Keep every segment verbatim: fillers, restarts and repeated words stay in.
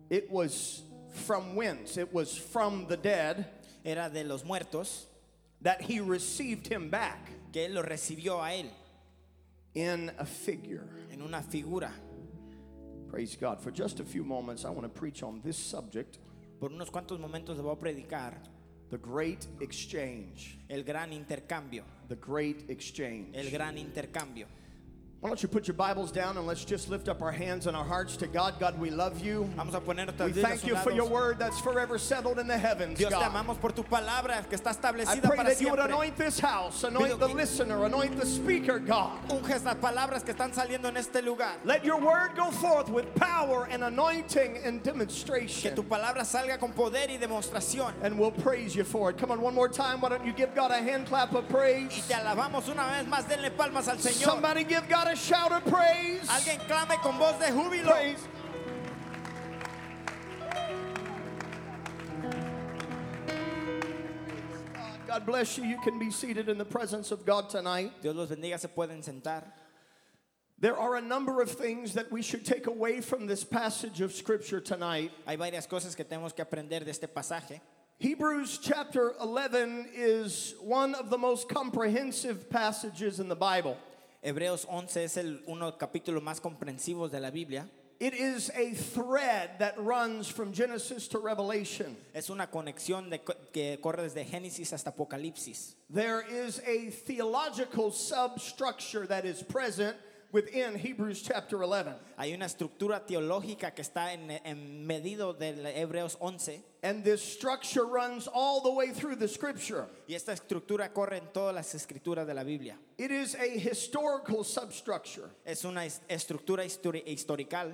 It was from whence? It was from the dead. Era de los muertos, That he received him back que él lo recibió a él in a figure. en una figura. Praise God. For just a few moments, I want to preach on this subject, Por unos cuantos momentos le voy a predicar the great exchange. el gran intercambio, The great exchange. el gran intercambio. Why don't you put your Bibles down and let's just lift up our hands and our hearts to God. God, we love you. Vamos a poner We nuestras thank vidas you a for un your lado. word that's forever settled in the heavens, Dios, te God. amamos por tu palabra que está I establecida pray para that you would siempre. anoint this house, anoint Pido the que- listener, anoint the speaker, God. Unges las palabras que están saliendo en este lugar. Let your word go forth with power and anointing and Que demonstration. tu palabra salga con poder y demostración. And we'll praise you for it. Come on, one more time. Why don't you give God a hand clap of Y praise? te alabamos una vez más. Denle palmas al Señor. Somebody give God a shout of praise. Alguien clame con voz de júbilo. Praise. God bless you. You can be seated in the presence of God tonight. Dios los bendiga, se pueden sentar. There are a number of things that we should take away from this passage of Scripture tonight. Hay varias cosas que tenemos que aprender de este pasaje. Hebrews chapter eleven is one of the most comprehensive passages in the Bible. Hebreos once es el uno de los capítulos más comprensivos de la Biblia. It is a thread that runs from Genesis to Revelation. Es una conexión de, que corre desde Génesis hasta Apocalipsis. There is a theological substructure that is present within Hebrews chapter eleven. Hay una estructura teológica que está en, en medido de Hebreos once. And this structure runs all the way through the Scripture. Y esta estructura corre en todas las escrituras de la Biblia. It is a historical substructure. Es una es- estructura histori- historical.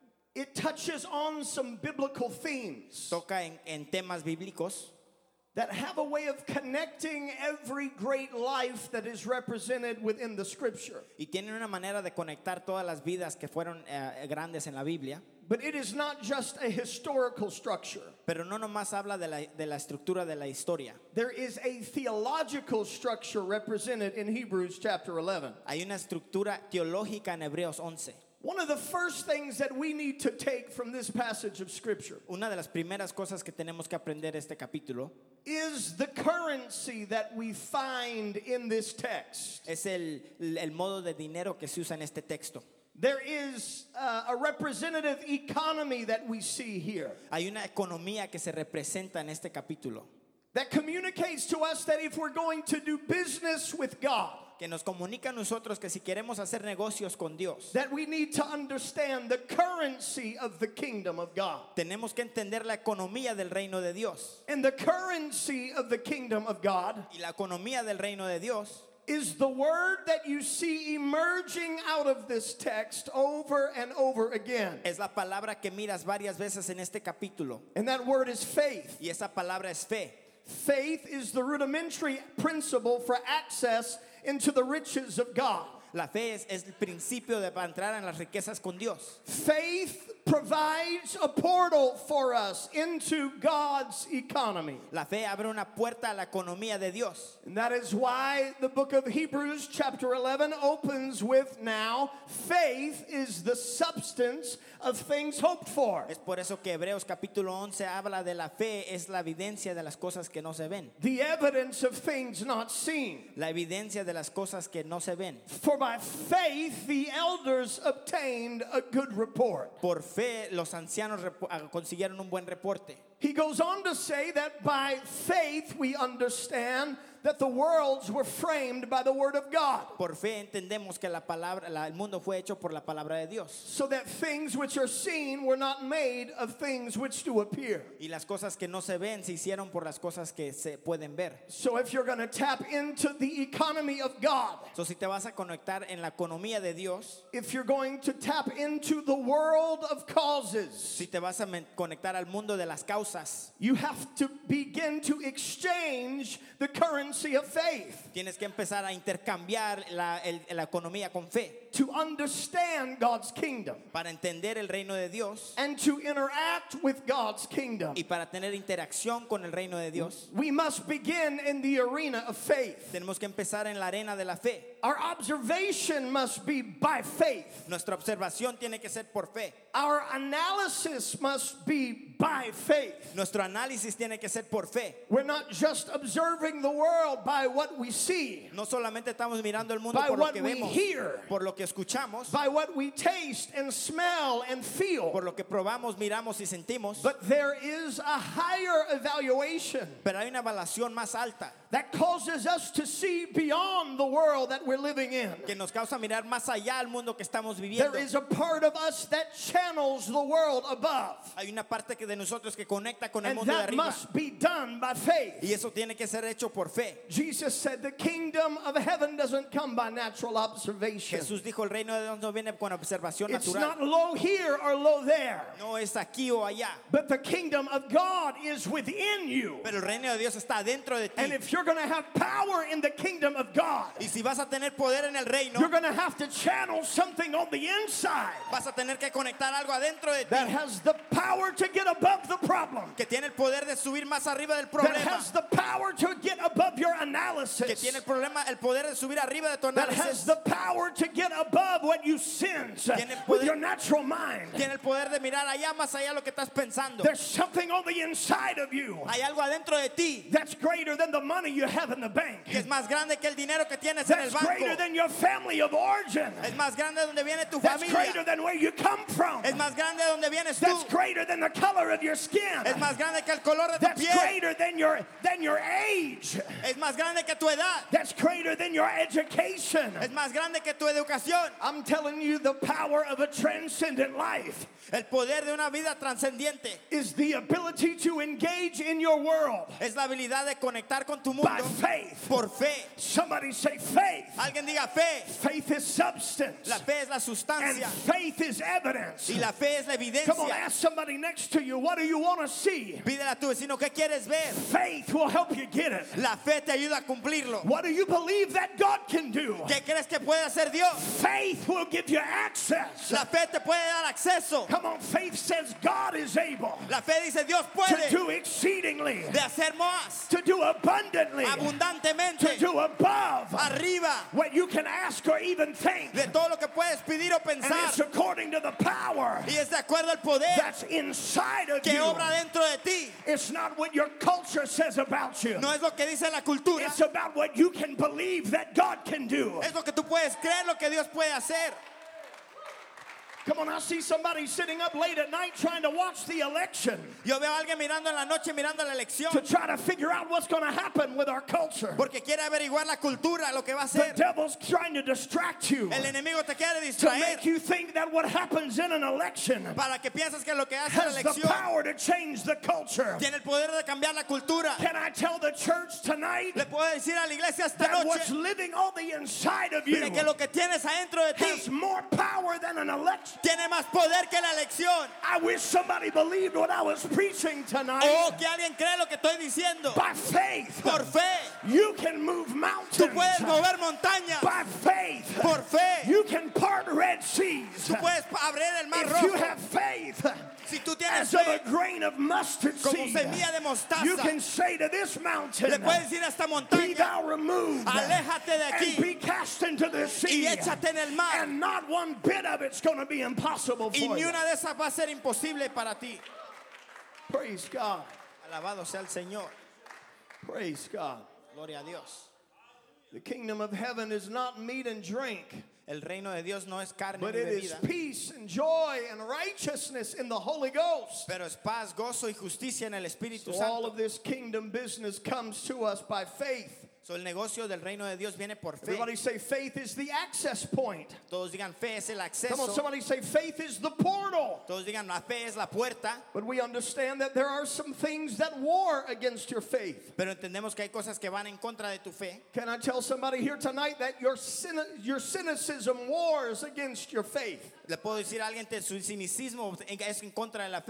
It touches on some biblical themes Toca en, en temas bíblicos that have a way of connecting every great life that is represented within the Scripture. y tienen una manera de conectar todas las vidas que fueron eh, grandes en la Biblia. But it is not just a historical structure. Pero no nomás habla de la, de la estructura de la historia. There is a theological structure represented in Hebrews chapter eleven. Hay una estructura teológica en Hebreos once. One of the first things that we need to take from this passage of Scripture Una de las primeras cosas que tenemos que aprender de este capítulo is the currency that we find in this text. es el, el modo de dinero que se usa en este texto. There is uh, a representative economy that we see here Hay una economía que se representa en este capítulo that communicates to us that if we're going to do business with God, que nos comunica a nosotros que si queremos hacer negocios con Dios, that we need to understand the currency of the kingdom of God. tenemos que entender la economía del reino de Dios. And the currency of the kingdom of God Y la economía del reino de Dios is the word that you see emerging out of this text over and over again. es la palabra que miras varias veces en este capítulo. And that word is faith. Y esa palabra es fe. Faith is the rudimentary principle for access into the riches of God. La fe es, es el principio de para entrar en las riquezas con Dios. Faith provides a portal for us into God's economy. La fe abre una puerta a la economía de Dios. And that is why the book of Hebrews chapter eleven opens with now, faith is the substance of things hoped for. Es por eso que Hebreos capítulo once habla de la fe, es la evidencia de las cosas que no se ven. The evidence of things not seen. La evidencia de las cosas que no se ven. For by faith the elders obtained a good report. Por fe los ancianos repo- ah, consiguieron un buen reporte. He goes on to say that by faith we understand that the worlds were framed by the word of God, Por fe entendemos que la palabra, la- el mundo fue hecho por la palabra de Dios. so that things which are seen were not made of things which do appear. Y las cosas que no se ven se hicieron por las cosas que se pueden ver. So if you're going to tap into the economy of God, So, si te vas a conectar en la economía de Dios, if you're going to tap into the world of causes, si te vas a men- conectar al mundo de las causas, you have to begin to exchange the currency of faith. tienes que empezar a intercambiar la, el- la economía con fe. to understand God's kingdom para entender el reino de Dios and to interact with God's kingdom, y para tener interacción con el reino de Dios, we must begin in the arena of faith. tenemos que empezar en la arena de la fe. Our observation must be by faith. Nuestra observación tiene que ser por fe. Our analysis must be by faith. Nuestro análisis tiene que ser por fe. We're not just observing the world by what we see, No solamente estamos mirando el mundo by por lo what que we vemos, hear, por lo que escuchamos, by what we taste and smell and feel. por lo que probamos, miramos y sentimos. But there is a higher evaluation Pero hay una evaluación más alta that causes us to see beyond the world that we're living in. que nos causa mirar más allá al mundo que estamos viviendo. There is a part of us that channels the world above, Hay una parte que de nosotros que conecta con el and mundo de that arriba. must be done by faith. Y eso tiene que ser hecho por fe. Jesus said the kingdom of heaven doesn't come by natural observation. Jesús dijo, el reino de Dios no viene con observación It's natural. not low here or low there, No es aquí o allá. but the kingdom of God is within you. Pero el reino de Dios está dentro de ti. And if you're going to have power in the kingdom of God, Y si vas a tener poder en el reino, you're going to have to channel something on the inside vas a tener que conectar algo adentro de that ti has the power to get above the problem, que tiene el poder de subir más arriba del that problema, has the power to get above your que analysis, tiene el problema, el poder de subir arriba de tu that has análisis, the power to get above what you sense Tiene el with poder- your natural mind. tiene el poder de mirar allá más allá de lo que estás pensando. There's something on the inside of you Hay algo adentro de ti that's greater than the money you have in the bank. que es más grande que el dinero que tienes en el That's greater banco. than your family of origin. Es más grande de donde viene tu That's greater familia. than where you come from. Es más grande de donde vienes That's tú. greater than the color of your skin. Es más grande que el color de tu That's piel. greater than your than your age. Es más grande que tu edad. That's greater than your education. Es más grande que tu educación. I'm telling you, the power of a transcendent life El poder de una vida trascendiente is the ability to engage in your world es la habilidad de conectar con tu by mundo faith. por fe. Somebody say faith. Alguien diga fe. Faith is substance, La fe es la and sustancia faith is evidence. y la fe es la Come on, evidencia. ask somebody next to you, what do you want to see? Pídele a tu vecino, ¿qué quieres ver? Faith will help you get it. La fe te ayuda a cumplirlo. What do you believe that God can do? ¿Qué crees que puede hacer Dios? Faith will give you access. La fe te puede dar acceso. Come on, faith says God is able La fe dice Dios to puede do exceedingly, de hacer más, to do abundantly, to abundantemente, do above arriba what you can ask or even think. de todo lo que puedes pedir o And pensar. it's according to the power Y es de acuerdo al poder that's inside of que you. obra dentro de ti. It's not what your culture says about you. No es lo que dice la cultura, It's about what you can believe that God can do. es lo que tú puedes creer, lo que Dios puede hacer. Come on, I see somebody sitting up late at night trying to watch the election Yo veo a alguien mirando en la noche, mirando la elección, to try to figure out what's going to happen with our culture. porque quiere averiguar la cultura, lo que va a The hacer. devil's trying to distract you, El enemigo te quiere to distraer make you think that what happens in an election para que pienses que lo que hace la has the elección power to change the culture. tiene el poder de cambiar la cultura. Can I tell the church tonight Le puedo decir a la iglesia esta that what's noche living on the inside of you de que lo que tienes adentro de has ti more power than an election? tiene más poder que la elección. I wish somebody believed what I was preaching tonight. O que alguien cree lo que estoy diciendo. By faith, Por fe, you can move tú mountains. puedes mover montañas. By faith, Por fe, you can part Red Seas. tú puedes abrir el mar If you rojo. have faith Si tú tienes as of a fe grain of mustard como seed, semilla de you mostaza, can say to this mountain, le puedes decir a esta be montaña, thou removed aléjate de and aquí be cast into the sea. y échate en el mar. And not one bit of it's going to be impossible Y for ni you. una de esas va a ser imposible para ti. Praise God. Alabado sea el Señor. Praise God. Gloria a Dios. The kingdom of heaven is not meat and drink, El reino de Dios no es carne but ni it is bebida, peace and joy and righteousness in the Holy Ghost. pero es paz, gozo y justicia en el Espíritu So all Santo. of this kingdom business comes to us by faith. So, el negocio del reino de Dios viene por fe. Everybody say faith is the access point. Todos digan fe es el Come on, acceso. somebody say faith is the portal. Todos digan la fe es la puerta. But we understand that there are some things that war against your faith. Pero entendemos que hay cosas que van en contra de tu fe. Can I tell somebody here tonight that your cyni- your cynicism wars against your faith? Le puedo decir a alguien que su cinicismo es en contra de la fe.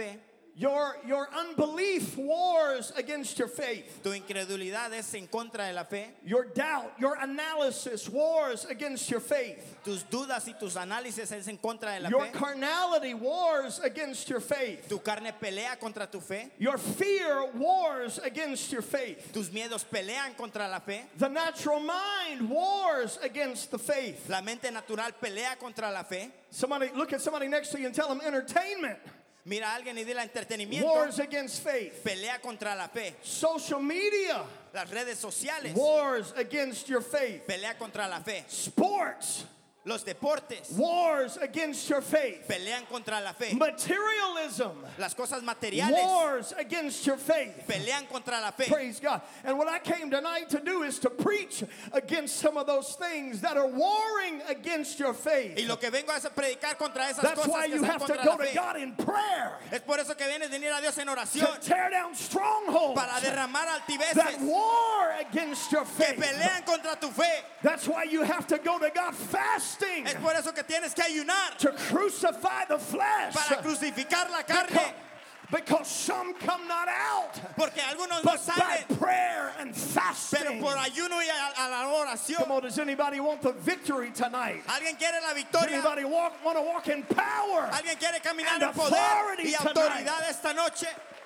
Your, your unbelief wars against your faith. Tu incredulidad es en contra de la fe. Your doubt, your analysis wars against your faith. Tus dudas y tus análisis es en contra de la Your fe. carnality wars against your faith. Tu carne pelea contra tu fe. Your fear wars against your faith. Tus miedos pelean contra la fe. The natural mind wars against the faith. La mente natural pelea contra la fe. Somebody look at somebody next to you and tell them entertainment Mira a alguien y dile entretenimiento. wars against faith. Pelea contra la fe. Social media Las redes sociales. wars against your faith. Pelea contra la fe. Sports Los deportes. wars against your faith. Pelean contra la fe. Materialism Las cosas materiales. wars against your faith. Pelean contra la fe. Praise God. And what I came tonight to do is to preach against some of those things that are warring against your faith. Y lo que vengo es a predicar contra esas That's cosas why que you están have to contra go la to fe. God in prayer Es por eso que vienes a venir a Dios en to oración tear down strongholds para derramar that altiveces war against your que faith. pelean contra tu fe. That's why you have to go to God fasting Es por eso que tienes que ayunar to crucify the flesh. para crucificar la Because, carne. because some come not out, Porque algunos no but by salen, prayer and pero fasting. por ayuno y a, a la oración. Come on, does anybody want the victory tonight? ¿Alguien quiere la Does victoria? anybody walk, want to walk in power? ¿Alguien quiere caminar and en poder authority y tonight? autoridad esta noche?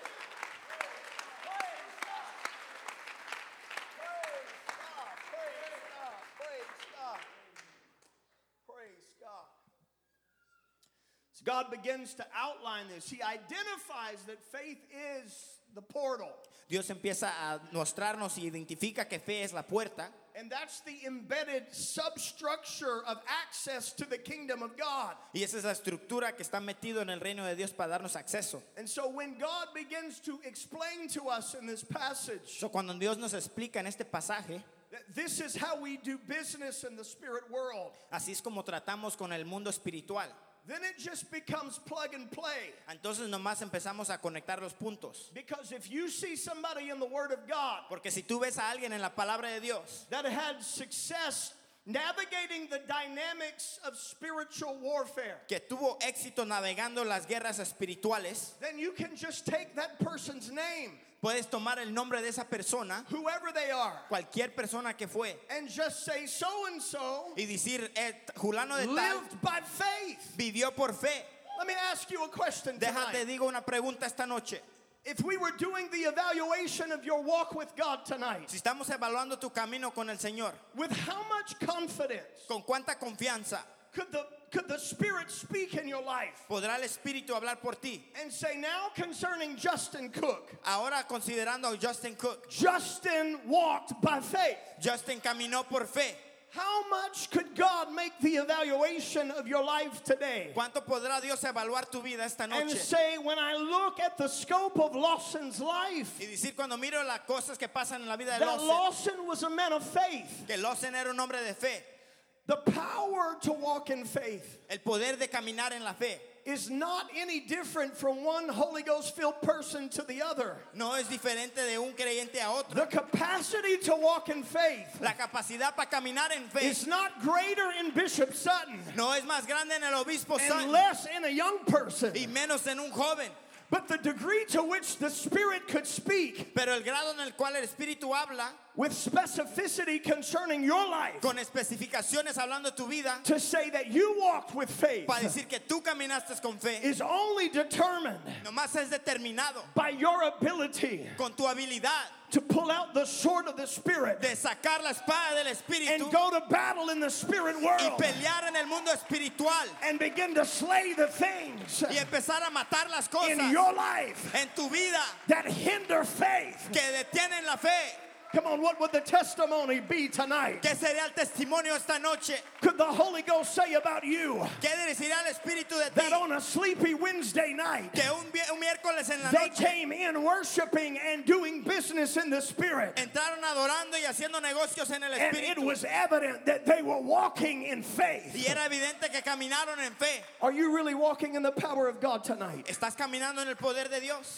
God begins to outline this. He identifies that faith is the portal. Dios empieza a mostrarnos y identifica que fe es la puerta. And that's the embedded substructure of access to the kingdom of God. Y esa es la estructura que está metido en el reino de Dios para darnos acceso. And so when God begins to explain to us in this passage So, cuando Dios nos explica en este pasaje, that this is how we do business in the spirit world, así es como tratamos con el mundo espiritual. then it just becomes plug and play. Entonces nomás empezamos a conectar los puntos. Because if you see somebody in the Word of God Porque si tú ves a alguien en la palabra de Dios that had success navigating the dynamics of spiritual warfare, que tuvo éxito navegando las guerras espirituales, then you can just take that person's name, puedes tomar el nombre de esa persona, whoever they are, cualquier persona que fue, and just say so and so y decir, eh, Julano de tal lived by faith. vivió por fe. Let me ask you a question Déjate, tonight. digo una pregunta esta noche. If we were doing the evaluation of your walk with God tonight, Si estamos evaluando tu camino con el Señor, with how much confidence ¿con cuánta confianza could the could the Spirit speak in your life podrá el Espíritu hablar por ti? and say, now concerning Justin Cook, Ahora considerando a Justin Cook, Justin walked by faith. Justin caminó por fe. How much could God make the evaluation of your life today ¿Cuánto podrá Dios evaluar tu vida esta and noche? say, when I look at the scope of Lawson's life, Y decir, cuando miro las cosas que pasan en la vida de that Lawson, Lawson was a man of faith, que Lawson era un hombre de fe. the power to walk in faith El poder de caminar en la fe is not any different from one Holy Ghost filled person to the other. no es diferente de un creyente a otro. The capacity to walk in faith La capacidad para caminar en fe is not greater in Bishop Sutton no es más grande en el obispo and Sutton less in a young person, y menos en un joven. but the degree to which the Spirit could speak Pero el grado en el cual el Espíritu habla with specificity concerning your life con especificaciones hablando de tu vida to say that you walked with faith para decir que tú caminaste con fe, is only determined nomás es determinado by your ability con tu habilidad to pull out the sword of the Spirit de sacar la espada del and Espíritu go to battle in the spirit y world pelear en el mundo espiritual and begin to slay the things y empezar a matar las in cosas your life en tu vida that hinder faith. que detienen la fe. Come on, what would the testimony be tonight? ¿Qué sería el testimonio esta noche? Could the Holy Ghost say about you ¿Qué decirá el Espíritu de that ti? on a sleepy Wednesday night Que un, vi- un miércoles en la they noche came in worshiping and doing business in the Spirit, entraron adorando y haciendo negocios en el and it Espíritu was evident that they were walking in faith? y era evidente que caminaron en fe? Are you really walking in the power of God tonight? ¿Estás caminando en el poder de Dios?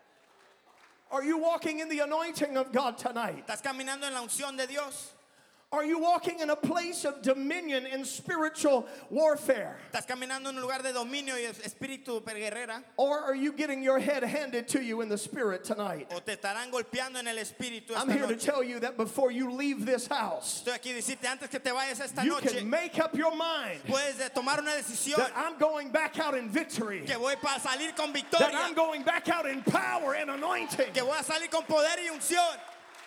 Are you walking in the anointing of God tonight? ¿Estás caminando en la unción de Dios? Are you walking in a place of dominion and spiritual warfare? ¿Estás caminando en un lugar de dominio y espíritu guerrera? Or are you getting your head handed to you in the spirit tonight? ¿O te estarán golpeando en el espíritu I'm esta here to noche? tell you that before you leave this house, Estoy aquí a decirte antes que te vayas esta you noche, can make up your mind puedes de tomar una decisión that I'm going back out in victory, que voy para salir con that victoria, I'm going back out in power and anointing. que voy a salir con poder y unción.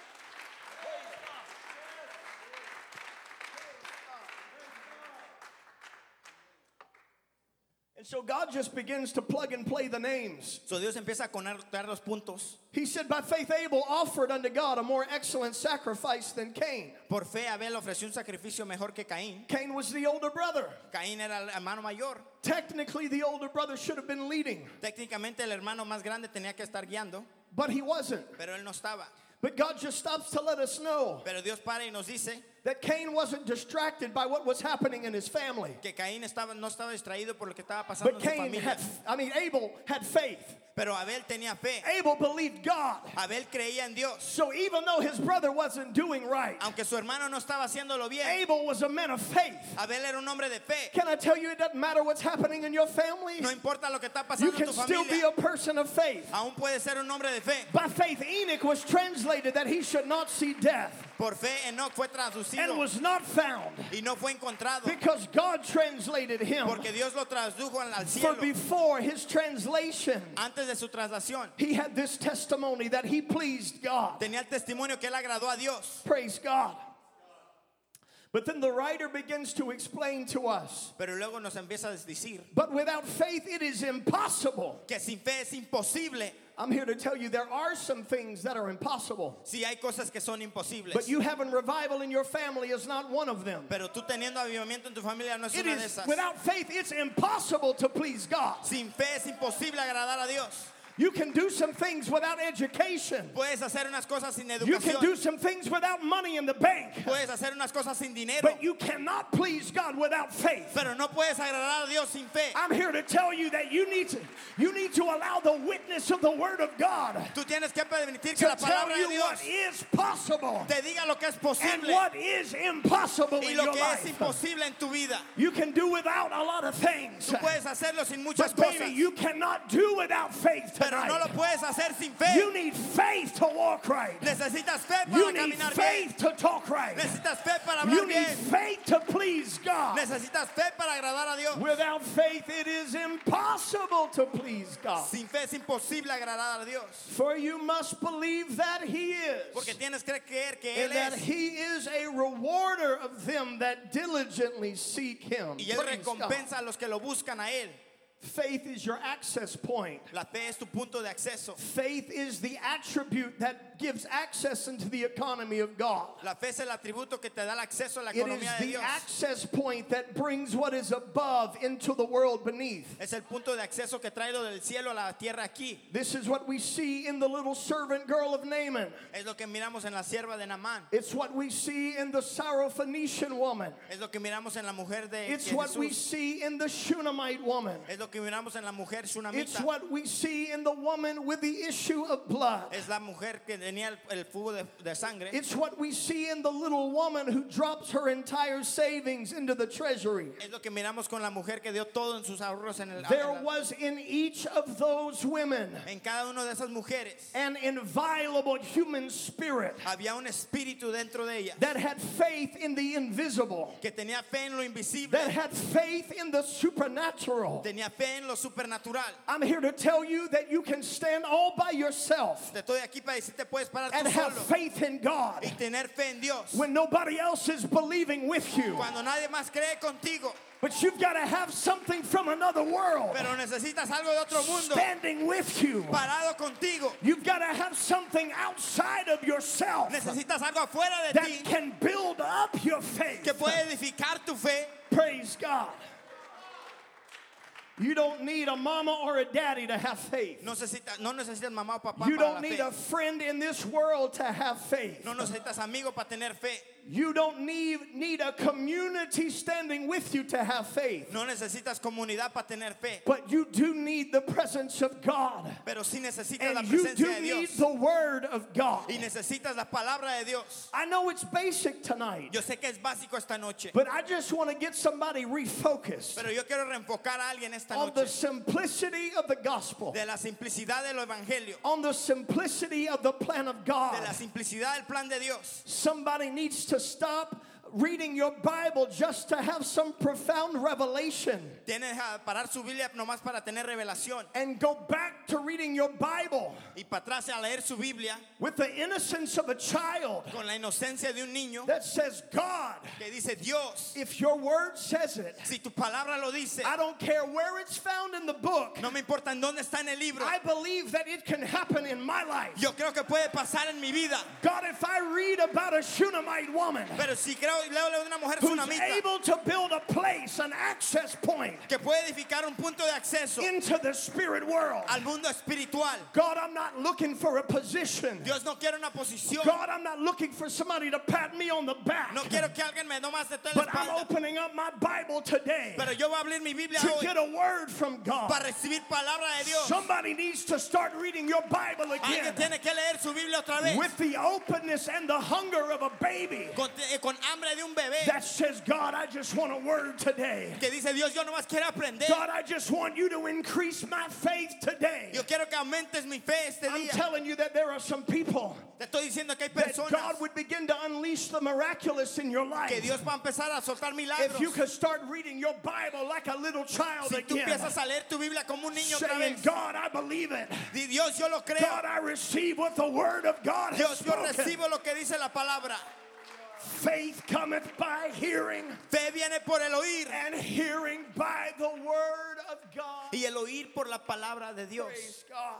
And so God just begins to plug and play the names. So Dios empieza a conectar los puntos. He said, by faith Abel offered unto God a more excellent sacrifice than Cain. Por fe Abel ofreció un sacrificio mejor que Caín. Cain was the older brother. Caín era el hermano mayor. Technically, the older brother should have been leading, Técnicamente el hermano más grande tenía que estar guiando, but he wasn't. pero él no estaba. But God just stops to let us know Pero Dios para y nos dice that Cain wasn't distracted by what was happening in his family. que Caín estaba, no estaba distraído por lo que estaba pasando But en su Cain familia. had, I mean, Abel had faith. Pero Abel tenía fe. Abel believed God. Abel creía en Dios. So even though his brother wasn't doing right, Aunque su hermano no estaba haciéndolo bien, Abel was a man of faith. Abel era un hombre de fe. Can I tell you, it doesn't matter what's happening in your family? No importa lo que está You pasando en can tu still be familia, a person of faith. aún puede ser un hombre de fe. By faith, Enoch was translated that he should not see death Por fe, Enoch fue and traducido was not found y no fue encontrado because God translated him. porque Dios lo tradujo al al For cielo. before his translation, Antes de su traslación, he had this testimony that he pleased God. tenía el testimonio que él agradó a Dios. Praise God. But then the writer begins to explain to us, Pero luego nos empieza a decir but without faith it is impossible. que sin fe es imposible. I'm here to tell you there are some things that are impossible. Si hay cosas que son imposibles. But you having revival in your family is not one of them. Pero tú teniendo avivamiento en tu familia no es It una de is, esas. without faith, it's impossible to please God. Sin fe es imposible agradar a Dios. You can do some things without education. Puedes hacer unas cosas sin You can educación. do some things without money in the bank. Puedes hacer unas cosas sin dinero. But you cannot please God without faith. Pero no puedes agradar a Dios sin fe. I'm here to tell you that you need to you need to allow the witness of the word of God Tú tienes que permitir que to la tell palabra you de what Dios is possible te diga lo que es and posible what is impossible y in lo your que es life. imposible en tu vida. You can do without a lot of things. Tú puedes hacerlo sin muchas But baby, cosas, you cannot do without faith pero no lo tonight. puedes hacer sin fe. You need faith to walk right. Necesitas fe You para need caminar bien. faith to talk right. Necesitas fe para You hablar need bien. faith to please God. Necesitas fe para agradar a Dios. Without faith, it is impossible to please God. Sin fe es imposible agradar a Dios. For you must believe that He Porque is, tienes que creer que and Él that es. He is a rewarder of them that diligently seek Him. Y Él Praise God. recompensa a los que lo buscan a Él. Faith is your access point. La fe es tu punto de acceso. Faith is the attribute that gives access into the economy of God. La fe es el atributo que te da el acceso a la It is economía de the Dios. access point that brings what is above into the world beneath. Es el punto de acceso que trae lo del cielo a la tierra aquí. This is what we see in the little servant girl of Naaman. Es lo que miramos en la sierva de Naamán. It's what we see in the Syrophoenician woman. Es lo que miramos en la mujer de It's de what we Jesús. see in the Shunammite woman. Es lo que miramos en la mujer It's shunamita. what we see in the woman with the issue of blood. Es la mujer que tenía el, el fugo de, de sangre. It's what we see in the little woman who drops her entire savings into the treasury. Es lo que miramos con la mujer que dio todo en sus ahorros en el There was in each of those women En cada una de esas mujeres an inviolable human spirit había un espíritu dentro de ella that had faith in the invisible, que tenía fe en lo invisible, that had faith in the supernatural. tenía fe en lo supernatural. I'm here to tell you that you can stand all by yourself Te estoy aquí para decirte puedes parar and tú have solo faith in God y tener fe en Dios when nobody else is believing with you. cuando nadie más cree contigo. But you've got to have something from another world Pero necesitas algo de otro mundo standing with you. parado contigo. You've got to have something outside of yourself Necesitas algo afuera de that ti can build up your faith. que puede edificar tu fe. Praise God. You don't need a mama or a daddy to have faith. No necesitas, no necesitas mamá o papá You para don't la need fe. a friend in this world to have faith. No necesitas amigo para tener fe. You don't need, need a community standing with you to have faith. No necesitas comunidad para tener fe. But you do need the presence of God. Pero sí necesitas la And you presencia do de need Dios. the word of God. Y necesitas la palabra de Dios. I know it's basic tonight, Yo sé que es básico esta noche. but I just want to get somebody refocused Pero yo quiero reenfocar a alguien esta on the noche. simplicity of the gospel, De la simplicidad del evangelio. on the simplicity of the plan of De la God. simplicidad del plan de Dios. Somebody needs to stop reading your Bible just to have some profound revelation Tienes que parar su Biblia nomás para tener revelación. and go back to reading your Bible Y para atrás a leer su Biblia with the innocence of a child con la inocencia de un niño that says, God, que dice, Dios, if your word says it, si tu palabra lo dice, I don't care where it's found in the book, no me importa en dónde está en el libro. I believe that it can happen in my life. Yo creo que puede pasar en mi vida. God, if I read about a Shunammite woman Pero si creo, leo de una mujer who's tsunamita able to build a place, an access point que puede edificar un punto de acceso into the spirit world, al mundo espiritual. God, I'm not looking for a position. Dios no quiere una posición. God, I'm not looking for somebody to pat me on the back. No quiero que alguien me nomás de toda la But I'm espalda. opening up my Bible today Pero yo voy a abrir mi Biblia to hoy get a word from God. para recibir palabra de Dios. Somebody needs to start reading your Bible Alguien again tiene que leer su Biblia otra vez. with the openness and the hunger of a baby Con, eh, con hambre de un bebé that says, God, I just want a word today. que dice, Dios, yo nomás quiero aprender. God, I just want you to increase my faith today. Yo quiero que aumentes mi fe este I'm día. telling you that there are some people Te estoy diciendo que hay that personas God would begin to unleash the miraculous in your que life. Dios va a empezar a soltar If you milagros. could start reading your Bible like a little child Si tú again, empiezas a leer tu Biblia como un niño otra saying, vez, God, I believe it. di, Dios, yo lo creo. God, I receive what the word of God has Dios, yo spoken. recibo lo que dice la palabra. Faith cometh by hearing, Fe viene por el oír and hearing by the word of God. y el oír por la palabra de Dios. Praise God.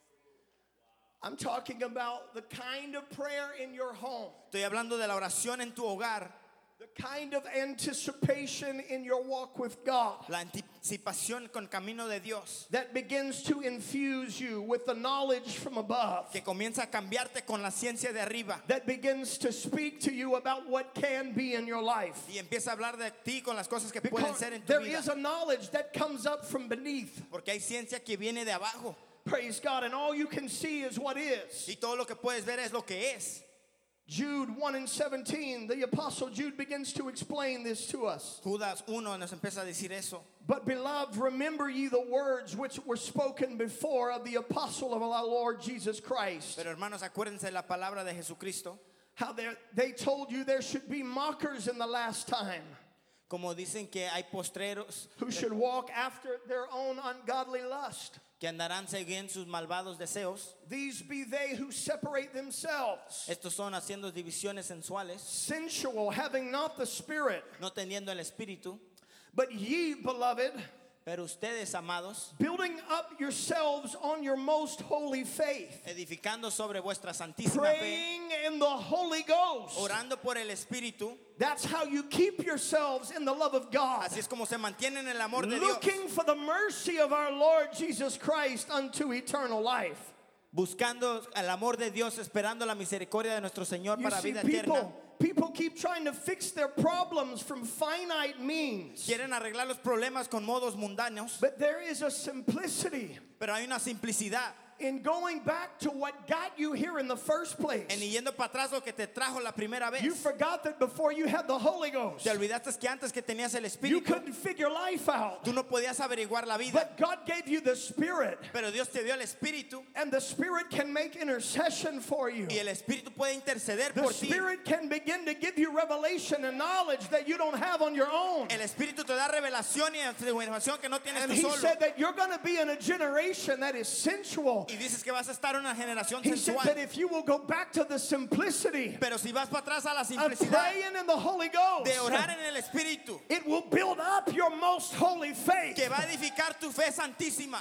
I'm talking about the kind of prayer in your home, Estoy hablando de la oración en tu hogar, the kind of anticipation in your walk with God la anticipación con camino de Dios, that begins to infuse you with the knowledge from above, que comienza a cambiarte con la ciencia de arriba that begins to speak to you about what can be in your life. y empieza a hablar de ti con las cosas que pueden Because ser en tu there vida. is a knowledge that comes up from beneath. Porque hay ciencia que viene de abajo Praise God. And all you can see is what is. y todo lo que puedes ver es lo que es. Jude one and seventeen, the apostle Jude begins to explain this to us. Judas uno nos empieza a decir eso. But beloved, remember ye the words which were spoken before of the apostle of our Lord Jesus Christ. Pero hermanos, acuérdense la palabra de Jesucristo. How there- they told you there should be mockers in the last time, Como dicen que hay postreros who should walk after their own ungodly lust. que andarán siguiendo sus malvados deseos. These be they who separate themselves, Estos son haciendo divisiones sensuales, sensual, having not the Spirit. no teniendo el espíritu. But ye, beloved, Pero ustedes, amados, building up yourselves on your most holy faith, edificando sobre vuestra santísima fe, praying in the Holy Ghost. orando por el espíritu, That's how you keep yourselves in the love of God. así es como se mantienen en el amor de Dios, Looking for the mercy of our Lord Jesus Christ unto eternal life. buscando el amor de Dios, esperando la misericordia de nuestro Señor You para see, vida eterna. people, people keep trying to fix their problems from finite means. Quieren arreglar los problemas con modos mundanos, But there is a simplicity pero hay una simplicidad in going back to what got you here in the first place. en yendo para atrás lo que te trajo la primera vez. You forgot that before you had the Holy Ghost, Te olvidaste que antes que tenías el you espíritu, couldn't figure life out. tú no podías averiguar la vida, But God gave you the Spirit, pero Dios te dio el espíritu and the Spirit can make intercession for you. y el espíritu puede interceder The por ti. Spirit can begin to give you revelation and knowledge that you don't have on your own. El espíritu te da revelación y información que no tienes And tú He solo. said that you're going to be in a generation that is sensual. Y dices que vas a estar en una generación He said sensual. that if you will go back to the simplicity Pero si vas para atrás a la of simplicidad praying in the Holy Ghost, de orar en el espíritu, it will build up your most holy faith. que va a edificar tu fe santísima.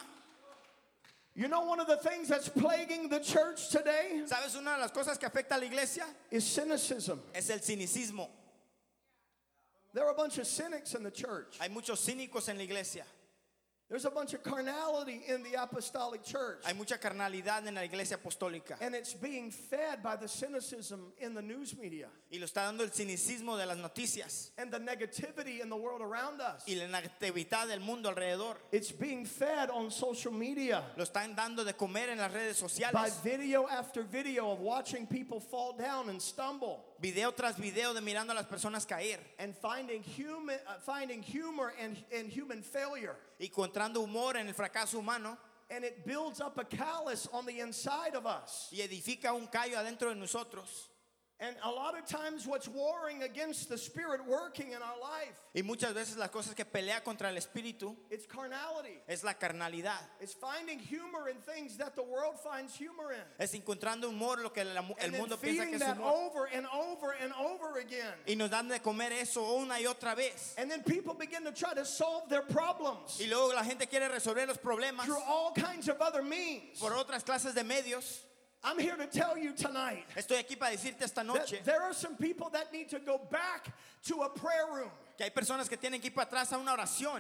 You know, one of the things that's plaguing the church today ¿Sabes? Una de las cosas que afecta a la iglesia is cynicism. es el cinicismo. There are a bunch of cynics in the church. Hay muchos cínicos en la iglesia. There's a bunch of carnality in the apostolic church. Hay mucha carnalidad en la iglesia apostólica. And it's being fed by the cynicism in the news media. Y lo está dando el cinismo de las noticias. And the negativity in the world around us. Y la negatividad del mundo alrededor. It's being fed on social media. Lo están dando de comer en las redes sociales. By video after video of watching people fall down and stumble. Video tras video de mirando a las personas caer. And finding human, uh, finding humor and, and human failure. Y encontrando humor en el fracaso humano. And it builds up a callus on the inside of us. Y edifica un callo adentro de nosotros. And a lot of times what's warring against the Spirit working in our life, Y muchas veces las cosas que pelea contra el espíritu it's carnality. es la carnalidad. It's finding humor in things that the world finds humor in. Es encontrando humor lo que el, el And then mundo piensa feeding que es that humor. over and over and over again. Y nos dan de comer eso una y otra vez. And then people begin to try to solve their problems Y luego la gente quiere resolver los problemas through all kinds of other means. por otras clases de medios. I'm here to tell you tonight Estoy aquí para decirte esta noche that there are some people that need to go back to a prayer room. que hay personas que tienen que ir para atrás a una oración.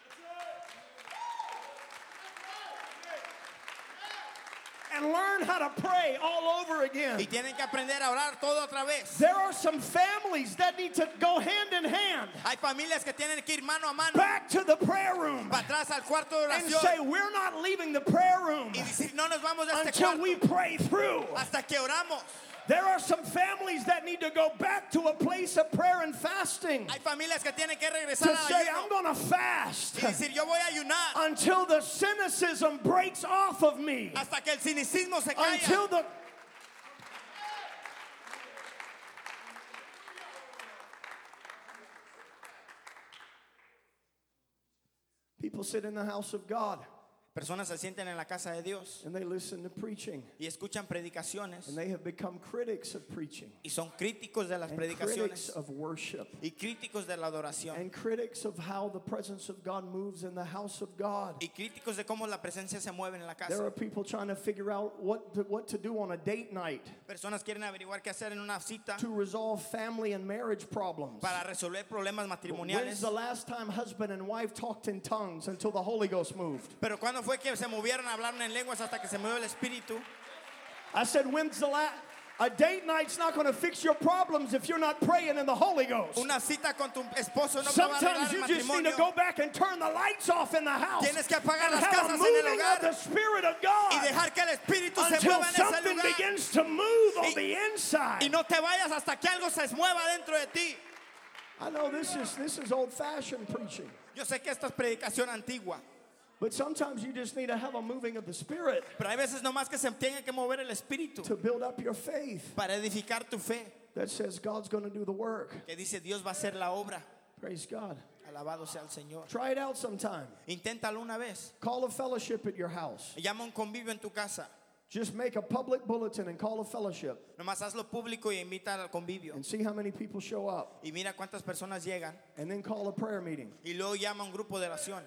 And learn how to pray all over again. Y tienen que aprender a orar todo otra vez. There are some families that need to go hand in hand Hay familias que tienen que ir mano a mano back to the prayer room para atrás al cuarto de and say, oración we're not leaving the prayer room y decir no nos vamos de este until cuarto we pray through. hasta que oramos. There are some families that need to go back to a place of prayer and fasting Hay familias que tienen que regresar to al say, I'm ayuno going to fast y decir yo voy a ayunar until the cynicism breaks off of me, hasta que el cinismo se until caiga. the people sit in the house of God Personas se sienten en la casa de Dios and they listen to preaching, y escuchan predicaciones and they have become critics of preaching y son críticos de las and critics predicaciones of worship y críticos de la adoración and critics of how the presence of God moves in the house of God. y críticos de cómo la presencia se mueve en la There casa. are people trying to figure out what to, what to do on a date night Personas quieren averiguar qué hacer en una cita to resolve family and marriage problems. para resolver problemas When's matrimoniales. the last time husband and wife talked in tongues until the Holy Ghost moved? Pero ¿cuándo fue que se movieron, hablaron en lenguas hasta que se movió el espíritu? I said, when's the last? A date night's not going to fix your problems if you're not praying in the Holy Ghost. Una cita con tu esposo no te va a arreglar Sometimes el you just need to matrimonio. go back and turn the lights off in the house Tienes que apagar and las have a casas en el moving hogar of the Spirit of Y God dejar que el espíritu se until mueva en ese something lugar. begins to move on Y- the Y inside. no te vayas hasta que algo se mueva dentro de ti. I know this is this is old-fashioned preaching, Yo sé que esta es predicación antigua, but sometimes you just need to have a moving of the Spirit pero hay veces nomás que se tiene que mover el espíritu to build up your faith para edificar tu fe, that says God's going to do the work. que dice Dios va a hacer la obra. Praise God. Alabado sea el Señor. Try it out sometime. Inténtalo una vez. Call a fellowship at your house. Llama un convivio en tu casa. Just make a public bulletin and call a fellowship Nomás hazlo público y invita al convivio. and see how many people show up. Y mira cuántas personas llegan. And then call a prayer meeting. Y luego llama a un grupo de oración.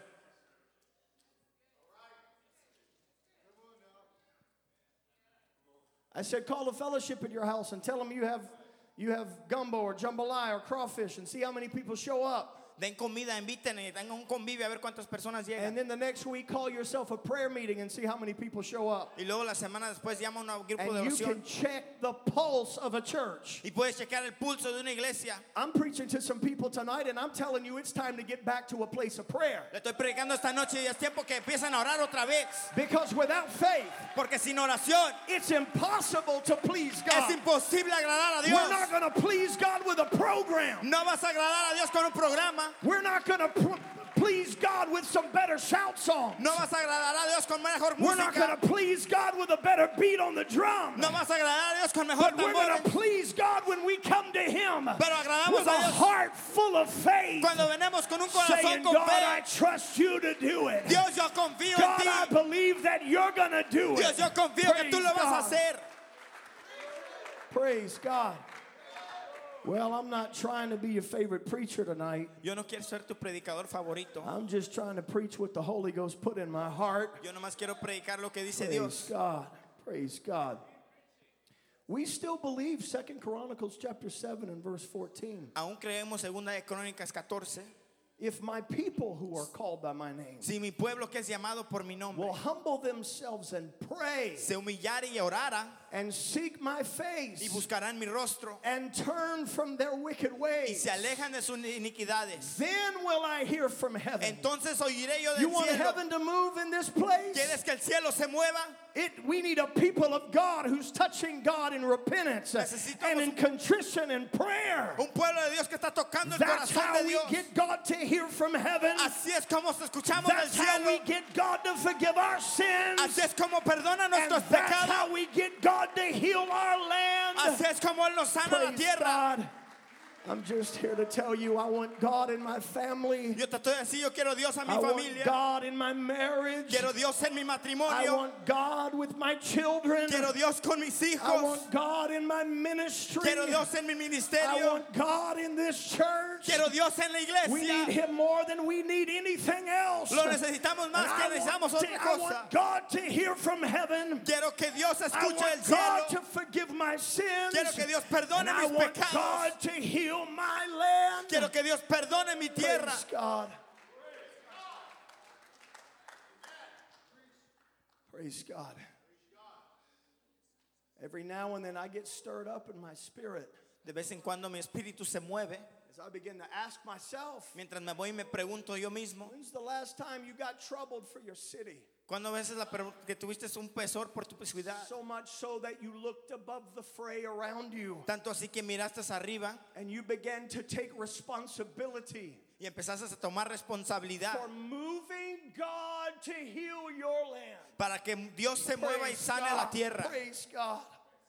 I said call a fellowship at your house and tell them you have you have gumbo or jambalaya or crawfish and see how many people show up. Den comida, inviten y tengan un convivio a ver cuántas personas And llegan. then the next week call yourself a prayer meeting and see how many people show up. Y luego la semana después llama a un grupo de And you oración. can check the pulse of a church. Y puedes checar el pulso de una iglesia. I'm preaching to some people tonight and I'm telling you it's time to get back to a place of prayer. Le estoy predicando esta noche y es tiempo que empiecen a orar otra vez. Because without faith, Porque sin oración it's impossible to please es God. imposible agradar a We're Dios. not going to please God with a program. No vas a agradar a Dios con un programa. We're not going to pl- please God with some better shout songs. No vas a agradar a Dios con mejor We're not going música. to please God with a better beat on the drum. No vas a agradar a Dios con mejor But we're going to tambores. please God when we come to Him Pero agradamos with a a Dios heart full of faith, cuando venimos con un saying, corazón con God, I fe. trust you to do it. Dios, yo confío en God, I ti. believe that you're going to do Dios, it. yo confío que tú Praise lo vas a God. hacer. Praise God. Well, I'm not trying to be your favorite preacher tonight. Yo no quiero ser tu predicador favorito. I'm just trying to preach what the Holy Ghost put in my heart. Yo nomás quiero predicar lo que dice Praise Dios. God. Praise God. We still believe Second Chronicles chapter seven and verse fourteen. Aún creemos segunda de Crónicas catorce If my people who are called by my name Si mi pueblo que es llamado por mi nombre will humble themselves and pray se humillara y orara and seek my y face buscarán mi rostro and turn from their wicked y ways, se alejan de sus iniquidades, then will I hear from heaven. entonces oiré yo You del want cielo. heaven to move in this place? ¿Quieres que el cielo se mueva? It, we need a people of God who's touching God in repentance Necesitamos and in contrition and prayer. Un pueblo de Dios que está tocando el That's corazón how de we Dios. get God to hear from heaven. Así es como escuchamos del That's how we cielo. get God to forgive our sins. Así es como perdona And nuestros that's pecados. how we get God to heal our land. Así es como Él nos sana la Praise tierra. God. I'm just here to tell you I want God in my family. Yo te estoy diciendo, yo quiero Dios en mi I want familia. God in my marriage. Quiero Dios en mi I matrimonio. want God with my children. Quiero Dios con mis I hijos. want God in my ministry. Quiero Dios en mi I ministerio. want God in this church. Quiero Dios en la We need iglesia. Him more than we need anything else. Lo necesitamos And más que I, necesitamos want to- otra I cosa. want God to hear from heaven. Quiero que Dios I escuche del want God cielo. to forgive my sins. Quiero que Dios perdone And I mis want pecados. God to heal my land. Quiero que Dios perdone mi tierra. Praise God. Praise God. Every now and then I get stirred up in my spirit De vez en cuando mi espíritu se mueve. as I begin to ask myself, Mientras me voy y me pregunto yo mismo, when's the last time you got troubled for your city? ¿cuándo veces la per- que tuviste un pesor por tu ciudad? So much so that you looked above the fray around you Tanto así que miraste arriba and you began to take responsibility y empezaste a tomar responsabilidad for moving God to heal your land. para que Dios se mueva y Praise sane God. la tierra. Praise God.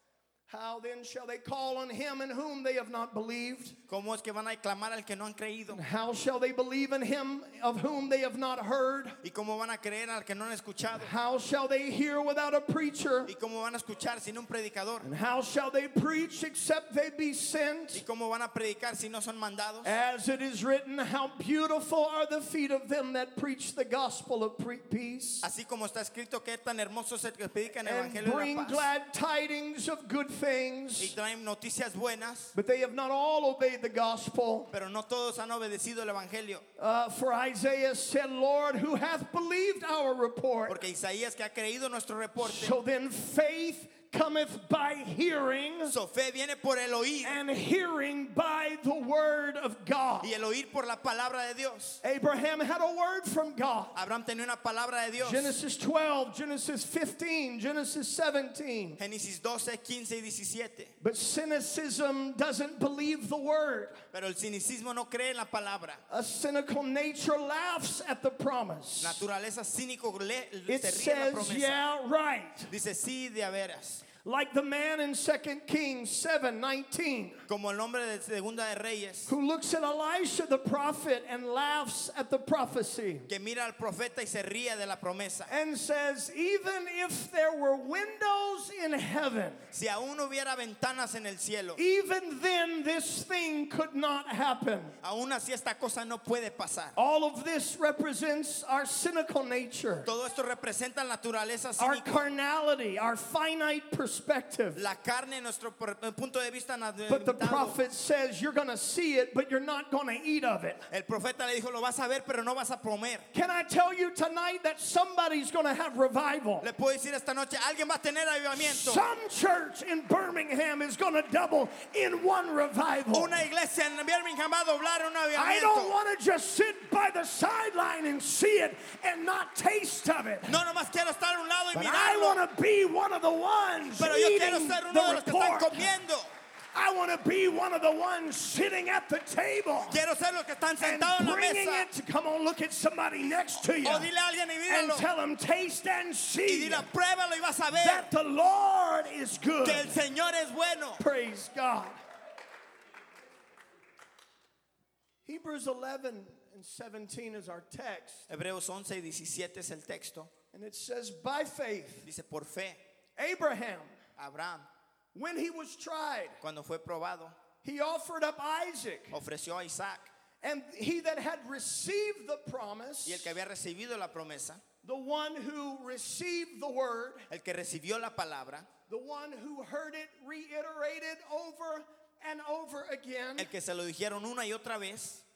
How then shall they call on him in whom they have not believed? ¿Cómo es que van a clamar al que no han creído? How shall they believe in him of whom they have not heard? ¿Y cómo van a creer al que no han escuchado? How shall they hear without a preacher? ¿Y cómo van a escuchar sin un predicador? And how shall they preach except they be ¿Y sent? cómo van a predicar si no son mandados? As it is written, how beautiful are the feet of them that preach the gospel of pre- peace Así como está escrito que es tan hermoso es el que predican el and evangelio de bring la paz glad tidings of good y things. traen noticias buenas, But they have not all obeyed the gospel. pero no todos han obedecido el evangelio. Uh, for Isaiah said, Lord, who hath believed our report? Porque Isaías, que ha creído nuestro reporte, So then faith cometh by hearing, su fe viene por el oír and hearing by the word of God. y el oír por la palabra de Dios. Abraham had a word from God. Abraham tenía una palabra de Dios. Genesis twelve, Genesis fifteen, Genesis seventeen. Génesis doce, quince y diecisiete. But cynicism doesn't believe the word. Pero el cinicismo no cree en la palabra. A cynical nature laughs at the promise. Naturaleza cínico le, It se ríe en la says, promesa. yeah, right. Dice sí de a veras. Like the man in Second Kings seven nineteen, Como el nombre de Segunda de Reyes, who looks at Elisha the prophet and laughs at the prophecy que mira al profeta y se ríe de la promesa. and says, even if there were windows in heaven, Si aún hubiera ventanas en el cielo, even then this thing could not happen. aún así esta cosa no puede pasar. All of this represents our cynical nature, Todo esto representa la naturaleza our cínica, carnality, our finite perspective. la carne, nuestro por- punto de vista nat- But the limitado. prophet says you're going to see it, but you're not going to eat of it. El profeta le dijo, lo vas a ver, pero no vas a comer. Can I tell you tonight that somebody's going to have revival? Le puedo decir esta noche, alguien va a tener avivamiento. Some church in Birmingham is going to double in one revival. Una iglesia en Birmingham va a doblar un I don't avivamiento. want to just sit by the sideline and see it and not taste of it. No nomás quiero estar a un lado y But I mirarlo, want to be one of the ones pero yo quiero eating ser uno de the los que están report. comiendo. I want to be one of the ones sitting at the table Quiero ser los que están and sentados en la bringing mesa. it to come on, look at somebody next to you O dile a alguien y and míralo. tell them, taste and Y see dile, pruébalo y vas a ver that the Lord is good. que el Señor es bueno. Praise God. Hebrews eleven and seventeen is our text. Hebreos once y diecisiete es el texto. And it says, by faith, Dice, por fe, Abraham, Abraham, when he was tried, cuando fue probado, he offered up Isaac. ofreció a Isaac. And he that had received the promise, Y el que había recibido la promesa, the one who received the word, el que recibió la palabra, the one who heard it reiterated over and over again, el que se lo dijeron una y otra vez,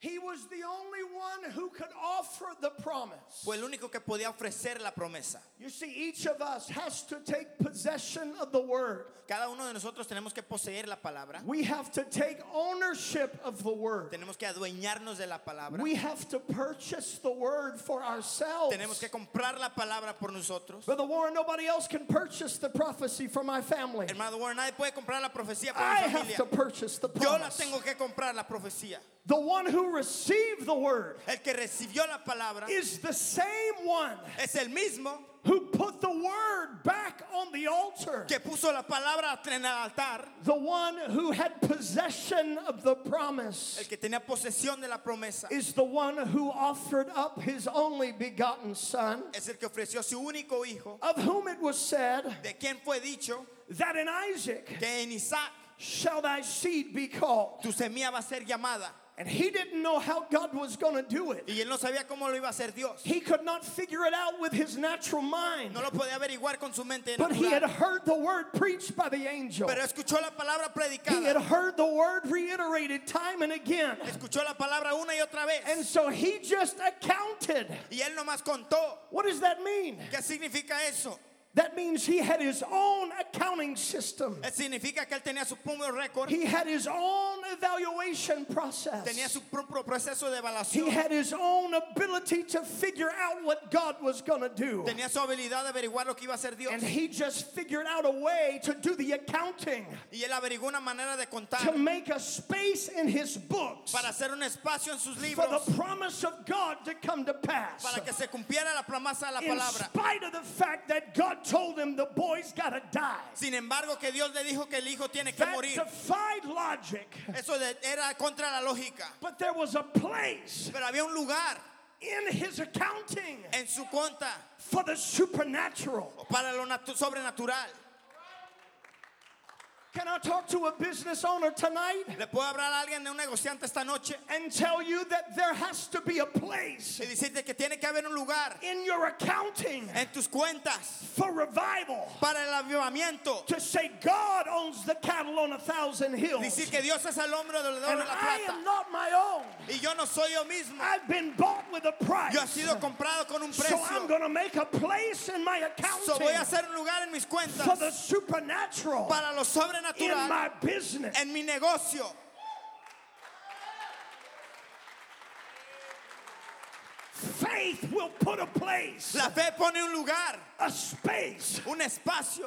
He was the only one who could offer the promise. Fue el único que podía ofrecer la promesa. You see, each of us has to take possession of the word. Cada uno de nosotros tenemos que poseer la palabra. We have to take ownership of the word. Tenemos que adueñarnos de la palabra. We have to purchase the word for ourselves. Tenemos que comprar la palabra por nosotros. Brother Warren, nobody else can purchase the prophecy for my family. Hermano Warren, nadie puede comprar la profecía por I mi have familia. to purchase the Yo la promise. tengo que comprar la profecía. The one who received the word El que recibió la palabra is the same one es el mismo who put the word back on the altar. que puso la palabra en el altar. The one who had possession of the promise El que tenía posesión de la promesa is the one who offered up his only begotten son, es el que ofreció a su único hijo, of whom it was said de quien fue dicho that in Isaac que en Isaac shall thy seed be called. tu semilla va a ser llamada. And he didn't know how God was going to do it. Y él no sabía cómo lo iba a hacer Dios. He could not figure it out with his natural mind. No lo podía averiguar con su mente But he had natural. heard the word preached by the angel. Pero escuchó la palabra He had predicada. heard the word reiterated time and again. Escuchó la palabra una y otra vez. And so he just accounted. Y él nomás contó. What does that mean? ¿Qué significa eso? That means he had his own accounting system. Eh, Significa que él tenía su propio récord, He had his own evaluation tenía process. su propio proceso de He evaluación, had his own ability to figure out what God was going to do. tenía su habilidad de averiguar lo que iba a hacer Dios. And he just figured out a way to do the accounting, Y él averiguó una manera de to contar make a space in his books para hacer un espacio en sus for libros the promise of God to come to pass. para que se cumpliera la promesa de la In palabra. spite of the fact that God told him the boy's got to die. Sin embargo, que Dios le dijo que el hijo tiene que That morir. defied logic. Eso de- era contra la lógica. But there was a place Pero había un lugar in his accounting en su cuenta for the supernatural. para lo natu- sobrenatural. Can I talk to a business owner tonight ¿Le puedo hablar a alguien de un negociante esta noche and tell you that there has to be a place y decirte que tiene que haber un lugar in your accounting en tus cuentas for revival para el avivamiento? to say God owns the cattle on a thousand hills Decir que Dios es el hombre del oro and de la I plata. am not my own. Y yo no soy yo mismo. I've been bought with a price. Yo he sido comprado con un So I'm precio. going to make a place in my So voy accounting a hacer un lugar en mis for the cuentas supernatural para lo in sobrenatural my business. en mi negocio. Faith will put a place, La fe pone un lugar, a space. un espacio.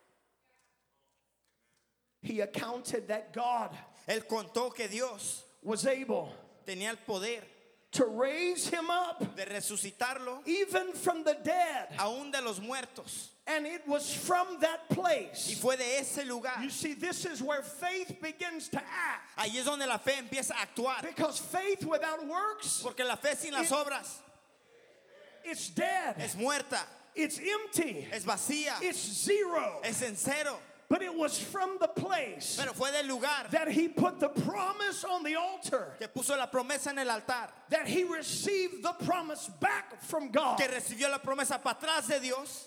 He accounted that God Él contó que Dios was able tenía el poder to raise him up de resucitarlo even from the dead. aún de los muertos. And it was from that Y place. fue de ese lugar. You see, this is where faith begins to act. Ahí es donde la fe empieza a actuar. Because faith without works, Porque la fe sin las obras it's dead. es muerta, It's empty. es vacía, It's zero. es en cero. But it was from the place Pero fue del lugar that he put the promise on the altar, que puso la promesa en el altar, that he received the promise back from God. que recibió la promesa para atrás de Dios.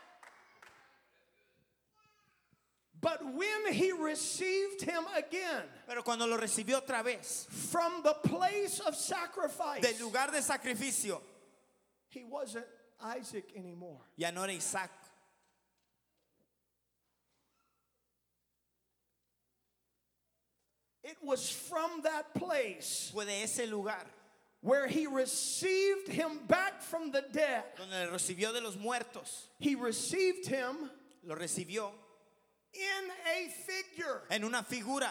But when he received him again Pero cuando lo recibió otra vez from the place of sacrifice, del lugar de sacrificio, he wasn't Isaac anymore. ya no era Isaac. It was from that place Fue de ese lugar where he received him back from the dead. donde le recibió de los muertos. He received him Lo recibió in a figure. en una figura.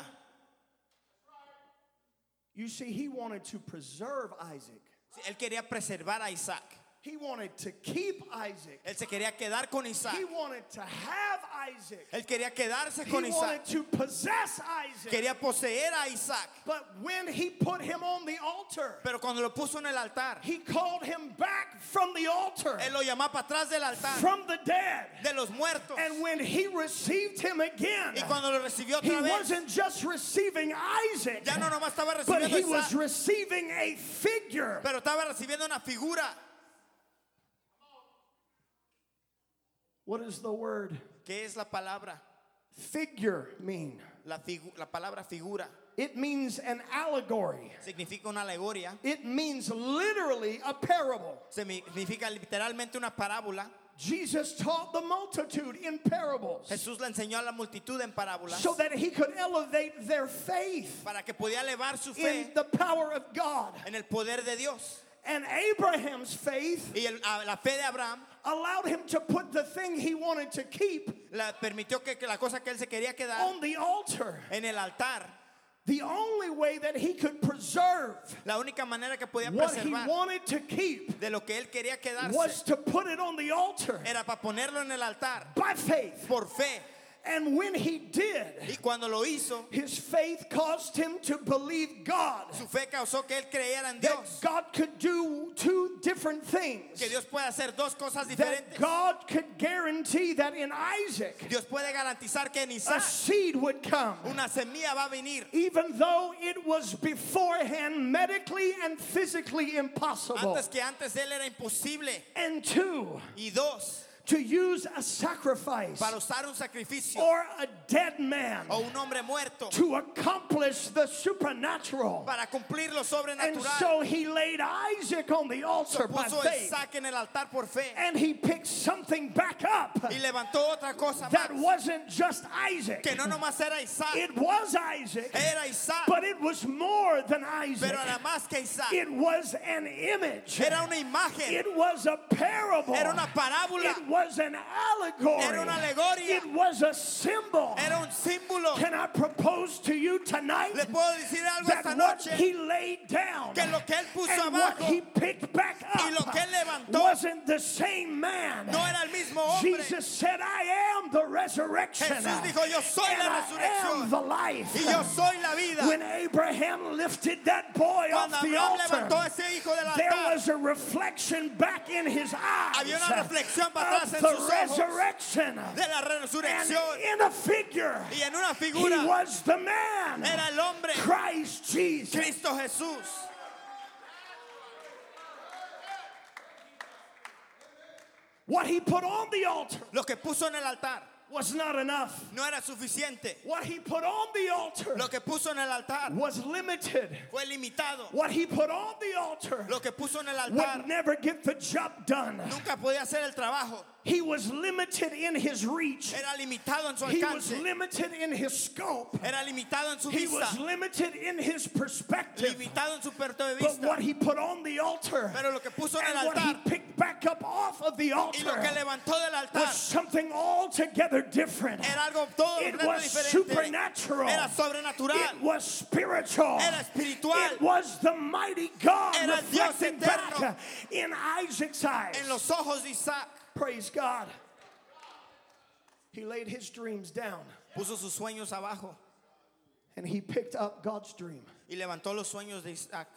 You see, he wanted to preserve Isaac. Él quería preservar a Isaac. He wanted to keep Isaac. Él se quería quedar con Isaac. He wanted to have Isaac. Él quería quedarse He con Isaac. wanted to possess Isaac. Quería poseer a Isaac. But when he put him on the altar, Pero cuando lo puso en el altar, he called him back from the altar, él lo llamó para atrás del altar, from the dead. de los muertos. And when he received him again, Y cuando lo recibió he otra vez, wasn't just receiving Isaac, ya no nomás estaba but recibiendo he a was Isaac, receiving a figure. pero estaba recibiendo una figura. What does the word ¿Qué es la palabra? figure mean? La, figu- la palabra figura. It means an allegory. significa una alegoria, It means literally a parable. significa literalmente una parábola. Jesus taught the multitude in parables Jesús le enseñó a la multitud en parábolas so that he could elevate their faith para que podía elevar su in fe the power of God. en el poder de Dios. And Abraham's faith Y el- a- la fe de Abraham allowed him to put the thing he wanted to keep le permitió que, que la cosa que él se quería quedar on the altar. en el altar. The only way that he could preserve La única manera que podía what he preservar wanted to keep de lo que él quería was quedarse to put it on the altar era para ponerlo en el altar by faith. por fe. And when he did, Y cuando lo hizo, his faith caused him to believe God, su fe causó que él creyera en that Dios. God could do two different things. Que Dios puede hacer dos cosas That diferentes. God could guarantee that in Isaac Dios puede garantizar que en a Isaac seed would come, una semilla va a venir. even though it was beforehand medically and physically impossible. Antes que antes él era imposible. And two, Y dos, to use a sacrifice para usar un sacrificio or a dead man o un hombre muerto to accomplish the supernatural. para cumplir lo And sobrenatural. so he laid Isaac on the altar by Puso faith, Isaac en el altar por fe and he picked something back up y levantó otra cosa that más. wasn't just Isaac. Que no nomás era Isaac, It was Isaac, era Isaac, but it was more than Isaac. pero era más que Isaac. It was an image. Era una imagen, It was a parable. era una parábola, It was an allegory. era una alegoria, It was a symbol. era un símbolo. Can I propose to you tonight Le puedo decir algo that esta what noche, he laid down que lo que él puso and what abajo he picked back y lo up que él levantó wasn't the same man? no era el mismo hombre. Jesus said, I am the resurrection Jesús dijo, yo soy and la I am resurrección the life. y yo soy la vida. When Abraham lifted that boy Cuando off the Abraham altar, levantó ese hijo del there altar, was a reflection back in his eyes había una reflexión para of atrás en the sus ojos resurrection. de la And resurrección. in a figure, Y en una he figura was the man, era el hombre, Christ Jesus. Cristo Jesús. What he put on the altar Lo que puso en el altar was not enough. no era suficiente. What he put on the altar Lo que puso en el altar was limited. fue limitado. What he put on the altar Lo que puso en el would altar never get the job done. nunca podía hacer el trabajo. He was limited in his reach. Era limitado en su He was alcance. limited in his scope. Era limitado en su He was vista. limited in his perspective. Limitado en su punto de But what vista. he put on the altar Pero lo que puso en and el what he altar picked back up off of the y lo altar que levantó del altar was something altogether different. era algo todo It completamente was diferente. supernatural. Era sobrenatural. It was spiritual. Era espiritual. It was the mighty God Era Dios reflecting eterno. back in Isaac's eyes. En los ojos de Isaac Praise God. He laid his dreams down puso sus sueños abajo and he picked up God's dream. y levantó los sueños de Isaac.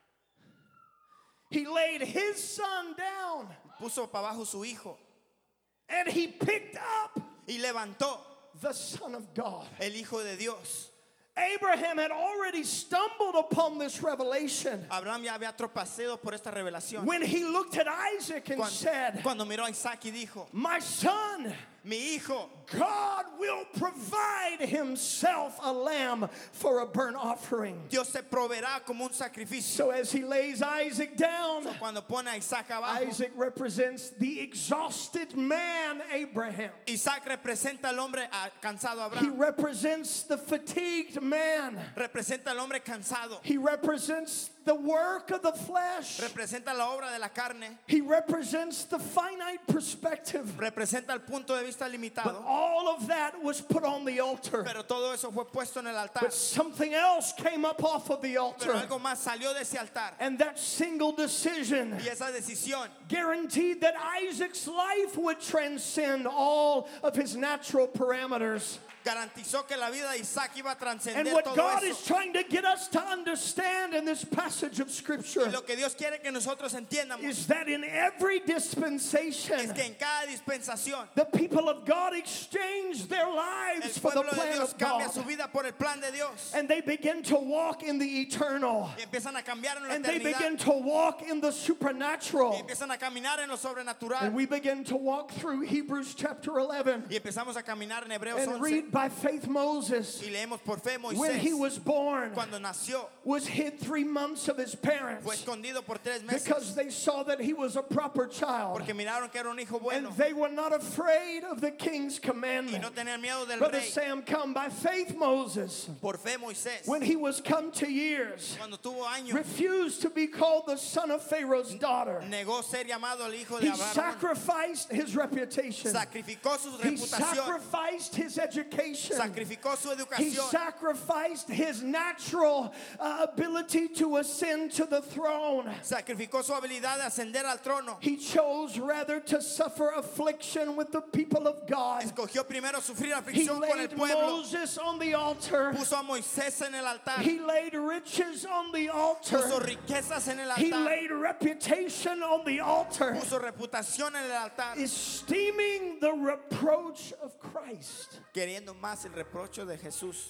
He laid his son down Puso para abajo su hijo and he picked up y levantó the Son of God. el hijo de Dios. Abraham had already stumbled upon this revelation Abraham ya había tropezado por esta revelación. when he looked at Isaac and Cuando, said, cuando miró a Isaac y dijo, my son, mi hijo, God will provide himself a lamb for a burnt offering. Dios se proveerá como un sacrificio. So as he lays Isaac down, Cuando pone a Isaac abajo, Isaac represents the exhausted man Abraham. Isaac representa al hombre ah, cansado. He Abraham represents the fatigued man. representa al hombre cansado. He represents the work of the flesh. Representa la obra de la carne. He represents the finite perspective. Representa el punto de vista But limitado. all of that was put on the altar. Pero todo eso fue puesto en el altar. But something else came up off of the Pero altar. algo más salió de ese altar. And that single decision Y esa decisión guaranteed that Isaac's life would transcend all of his natural parameters. garantizó que la vida de Isaac iba a And trascender what todo God eso. is trying to get us to understand in this passage passage of Y Scripture lo que Dios quiere que nosotros entiendamos is that in every dispensation, es que en cada dispensación the people of God exchange their el lives for the pueblo de plan Dios of cambia God. su vida por el plan de Dios And they begin to walk in the eternal. y empiezan a cambiar en la And they eternidad begin to walk in the y supernatural. empiezan a caminar en lo sobrenatural And we begin to walk through Hebrews chapter eleven y empezamos a caminar en Hebreos and once read by faith Moses, y leemos por fe when he Moisés was born, cuando nació was hid three months of his fue parents escondido por tres meses because they saw that he was a proper child. porque miraron que era un hijo And bueno they were not afraid of the king's y commandment. no tenían miedo del Brother rey. Sam, come by faith Moses, Por fe Moisés when he was come to years, cuando tuvo años refused to be called the son of Pharaoh's daughter. negó ser llamado el hijo de He Abraham, sacrificed his reputation. sacrificó su He reputación, sacrificed his education. sacrificó su He educación, sacrificed his natural uh, ability to ascend to the throne. sacrificó su habilidad de ascender al trono. He chose rather to suffer affliction with the people of God. Escogió primero sufrir He aflicción con el laid pueblo, Moses on the altar. puso a Moisés en el altar, He laid riches on the puso altar. riquezas en el He altar, laid reputation on the altar, puso reputación en el altar, esteeming the reproach of Christ. queriendo más el reproche de Jesús,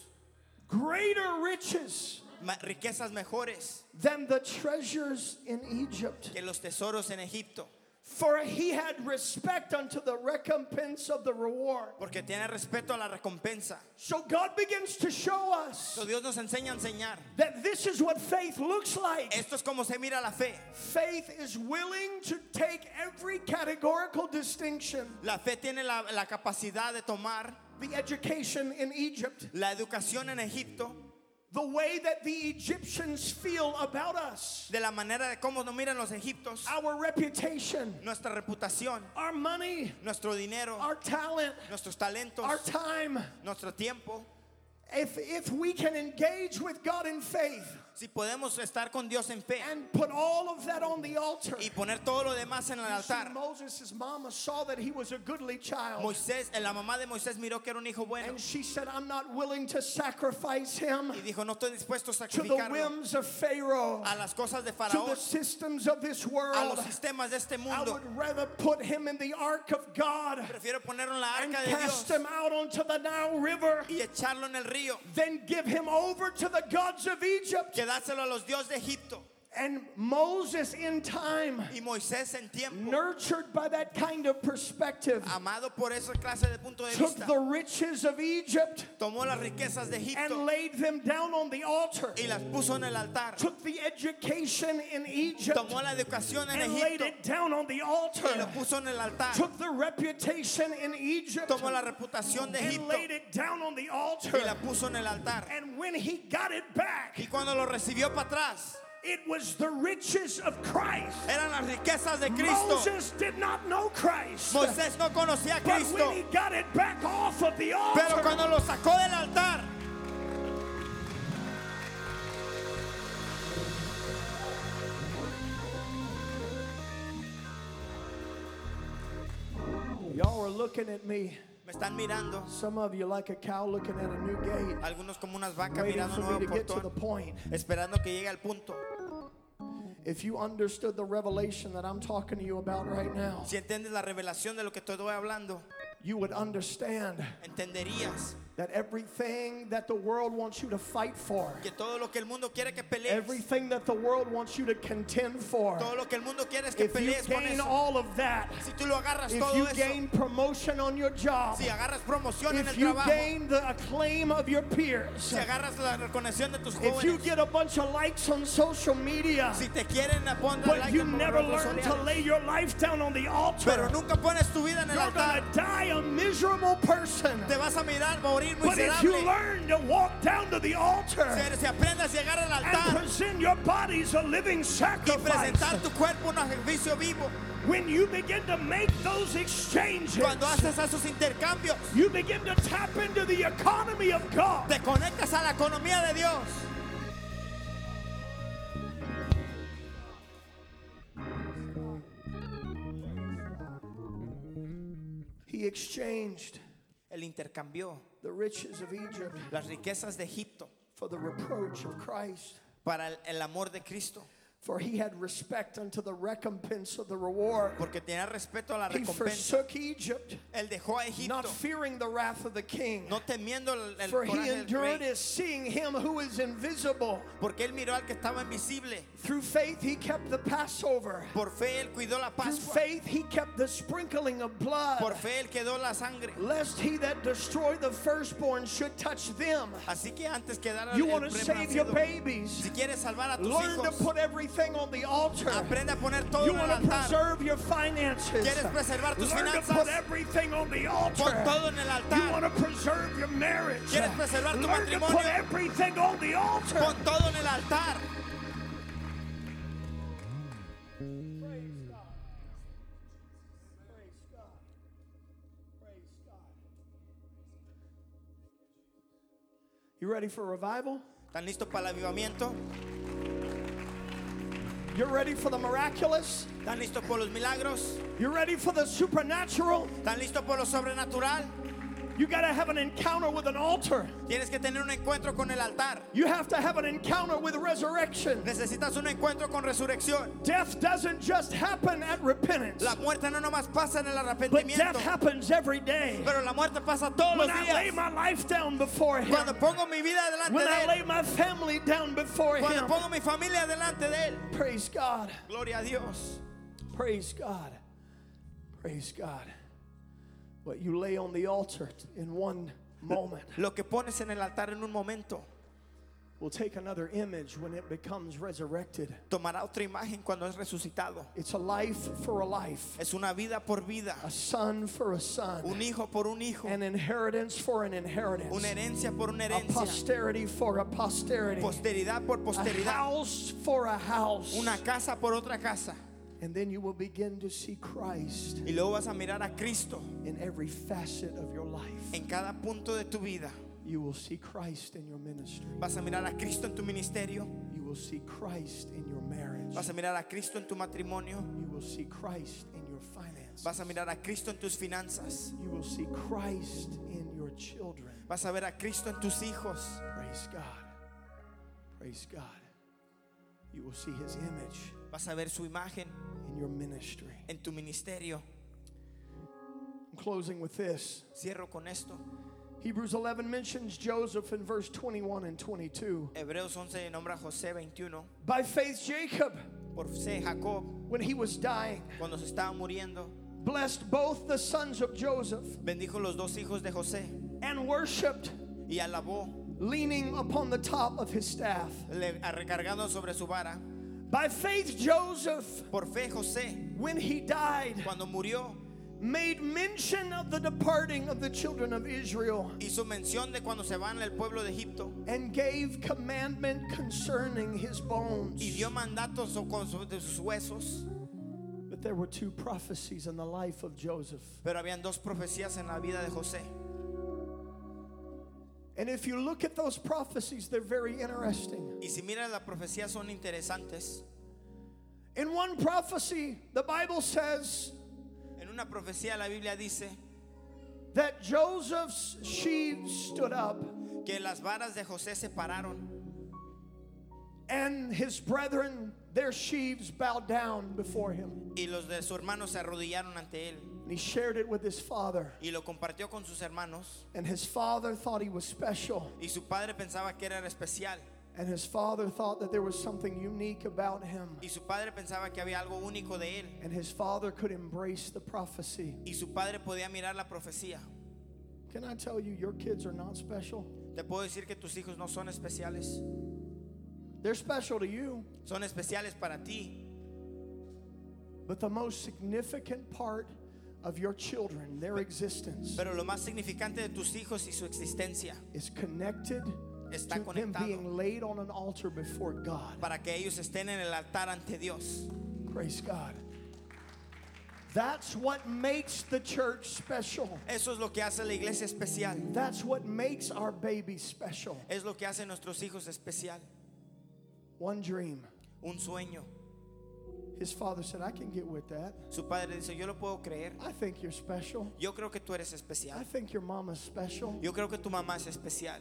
Greater riches ma- riquezas mejores than the treasures in Egypt. que los tesoros en Egipto, For he had respect unto the recompense of the reward. porque tiene respeto a la recompensa. So God begins to show us So Dios nos enseña a enseñar. that this is what faith looks like. Esto es como se mira la fe. Faith is willing to take every categorical distinction. La fe tiene la, la capacidad de tomar The education in Egypt, la educación en Egipto, the way that the Egyptians feel about us, de la manera de cómo nos miran los egiptos, our reputation, nuestra reputación, our money, nuestro dinero, our talent, nuestros talentos, our time. nuestro tiempo. If, if we can engage with God in faith Si podemos estar con Dios en fe and put all of that on the altar. y poner todo lo demás en el You see, altar. Moses' mama saw that he was a goodly child. Moisés, la mamá de Moisés miró que era un hijo bueno And she said, I'm not willing to sacrifice him y dijo, no estoy dispuesto a to the sacrificarlo whims of Pharaoh, a las cosas de to Faraón, the systems of this a world. los sistemas de este I mundo. would rather put him in the ark of God Prefiero ponerlo en la and arca de cast Dios him out onto the Nile River y echarlo en el río than give him over to the gods of Egypt. que dárselo a los dioses de Egipto. And Moses in time, Y Moisés en tiempo, nurtured by that kind of perspective, amado por esa clase de punto de took vista, the riches of Egypt tomó las riquezas de and Egipto laid them down on the altar. y las puso en el altar. Took the education in Egypt Tomó la educación en and laid Egipto it down on the y lo altar. puso en el altar. Took the reputation in Egypt Tomó la reputación de and Egipto laid it down on the y la altar. puso en el altar. And when he got it back, Y cuando lo recibió para atrás, it was the riches of Christ. eran las riquezas de Cristo. Moses did not know Christ. Moisés no conocía a But Cristo, when he got it back off of the pero altar, cuando lo sacó del altar, y'all are looking at me. me están mirando. Some of you like a cow looking at a new gate, Algunos como unas vacas waiting mirando un for me nuevo to get to the portón, point. esperando que llegue al punto. If you understood the revelation that I'm talking to you about right now, Si entiendes la revelación de lo que te estoy hablando, you would understand entenderías that everything that the world wants you to fight for, que todo lo que el mundo quiere que pelees, everything that the world wants you to contend for, todo lo que el mundo quiere es que if you pelees con gain eso. all of that, Si tú lo agarras if todo you eso, gain promotion on your job, si agarras promoción en el if you trabajo, gain the acclaim of your peers, si agarras la reconexión de tus if you jóvenes, get a bunch of likes on social media, si te quieren poner but like you en never redes learn to sociales, lay your life down on the altar, pero nunca pones tu vida en el you're altar, gonna die a miserable person. te vas a mirar morir But if you miserable. learn to walk down to the Si, altar eres- si aprendes a llegar al and altar present your bodies a living y sacrifice, presentar tu cuerpo un sacrificio vivo, when you begin to make those exchanges, cuando haces esos intercambios, you begin to tap into the economy of God. te conectas a la economía de Dios. He exchanged Él intercambió the riches of Egypt las riquezas de Egipto for the reproach of Christ. para el, el amor de Cristo. For he had respect unto the recompense of the reward. Porque tenía respeto a la He recompensa. forsook Egypt, Él dejó a Egipto, not fearing the wrath of the king. no temiendo el, el For he coraje del endured rey. as seeing him who is invisible. Porque él miró al que estaba invisible. Through faith he kept the Passover. Por fe él cuidó la Through Pascua. faith he kept the sprinkling of blood. Por fe él quedó la sangre. Lest he that destroyed the firstborn should touch them. Así que antes quedara You el want to save your nacido. babies. Si quieres salvar a tus Learn to hijos, put everything on the altar. aprende a poner todo You en el want to altar. preserve your finances. Quieres preservar tus Learn to finanzas, put everything on the altar. pon todo en el You altar. want to preserve your marriage. Quieres preservar tu Learn to matrimonio, put everything on the altar. Pon todo en el altar. Praise God. Praise God. Praise God. You ready for revival? ¿Están listos para el avivamiento? You're ready for the miraculous? ¿Están listos por los milagros? You're ready for the supernatural? ¿Están listos por lo sobrenatural? You got to have an encounter with an altar. Tienes que tener un encuentro con el altar. You have to have an encounter with resurrection. Necesitas un encuentro con resurrección. Death doesn't just happen at repentance, La muerte no nomás pasa en el but arrepentimiento, death happens every day. pero la muerte pasa todos los When I lay días. my life down before Him, Cuando pongo mi vida delante when de I Él, lay my family down before cuando Him, pongo mi familia delante de Él. praise God, Gloria a Dios. praise God, praise God. What you lay on the altar in one moment Lo que pones en el altar en un momento will take another image when it becomes resurrected. tomará otra imagen cuando es resucitado. It's a life for a life, Es una vida por vida, a son for a son, un hijo por un hijo, an inheritance for an inheritance, una herencia por una a herencia, posterity for a posterity, posteridad por a posteridad, house for a house. una casa por otra casa. And then you will begin to see Christ Y luego vas a mirar a Cristo in every facet of your life. en cada punto de tu vida. You will see Christ in your ministry. Vas a mirar a Cristo en tu ministerio, You will see Christ in your marriage. vas a mirar a Cristo en tu matrimonio, You will see Christ in your finances. vas a mirar a Cristo en tus finanzas, You will see Christ in your children. vas a ver a Cristo en tus hijos. Praise God. Praise God. You will see His image Vas a ver su imagen in your ministry. en tu ministerio. I'm closing with this. Cierro con esto. Hebrews eleven mentions Joseph in verse twenty-one and twenty-two. Hebreos once nombra a José veintiuno. By faith, Jacob, Por fe, Jacob, when he was dying, cuando se estaba muriendo, blessed both the sons of Joseph bendijo los dos hijos de José and worshiped, y alabó, leaning upon the top of his staff. le, recargado sobre su vara. By faith, Joseph, Por fe, José, when he died, cuando murió, made mention of the departing of the children of Israel hizo mención de cuando se van el pueblo de Egipto and gave commandment concerning his bones. y dio mandatos con su- de sus huesos. But there were two prophecies in the life of Joseph. Pero habían dos profecías en la vida de José. And if you look at those prophecies, they're very interesting. Y si miras las profecías son interesantes. In one prophecy, the Bible says En una profecía la Biblia dice that Joseph's sheaves stood up que las varas de José se pararon and his brethren, their sheaves bowed down before him. y los de su hermano se arrodillaron ante él And he shared it with his father. y lo compartió con sus hermanos And his father thought he was special. y su padre pensaba que era especial And his father thought that there was something unique about him. y su padre pensaba que había algo único de él And his father could embrace the prophecy. y su padre podía mirar la profecía. Can I tell you, your kids are not special? Te puedo decir que tus hijos no son especiales, They're special to you. son especiales para ti, But the most significant part of your children, their existence, pero lo más significante de tus hijos y su existencia is connected está to them conectado being laid on an altar before God. para que ellos estén en el altar ante Dios. Praise God. That's what makes the church special. Eso es lo que hace la iglesia especial, That's what makes our babies special. es lo que hace nuestros hijos especial. One dream. Un sueño. His father said, I can get with that. Su padre dice, yo lo puedo creer. I think you're special. Yo creo que tú eres I especial. think your mama's special. Yo creo que tu mamá es especial.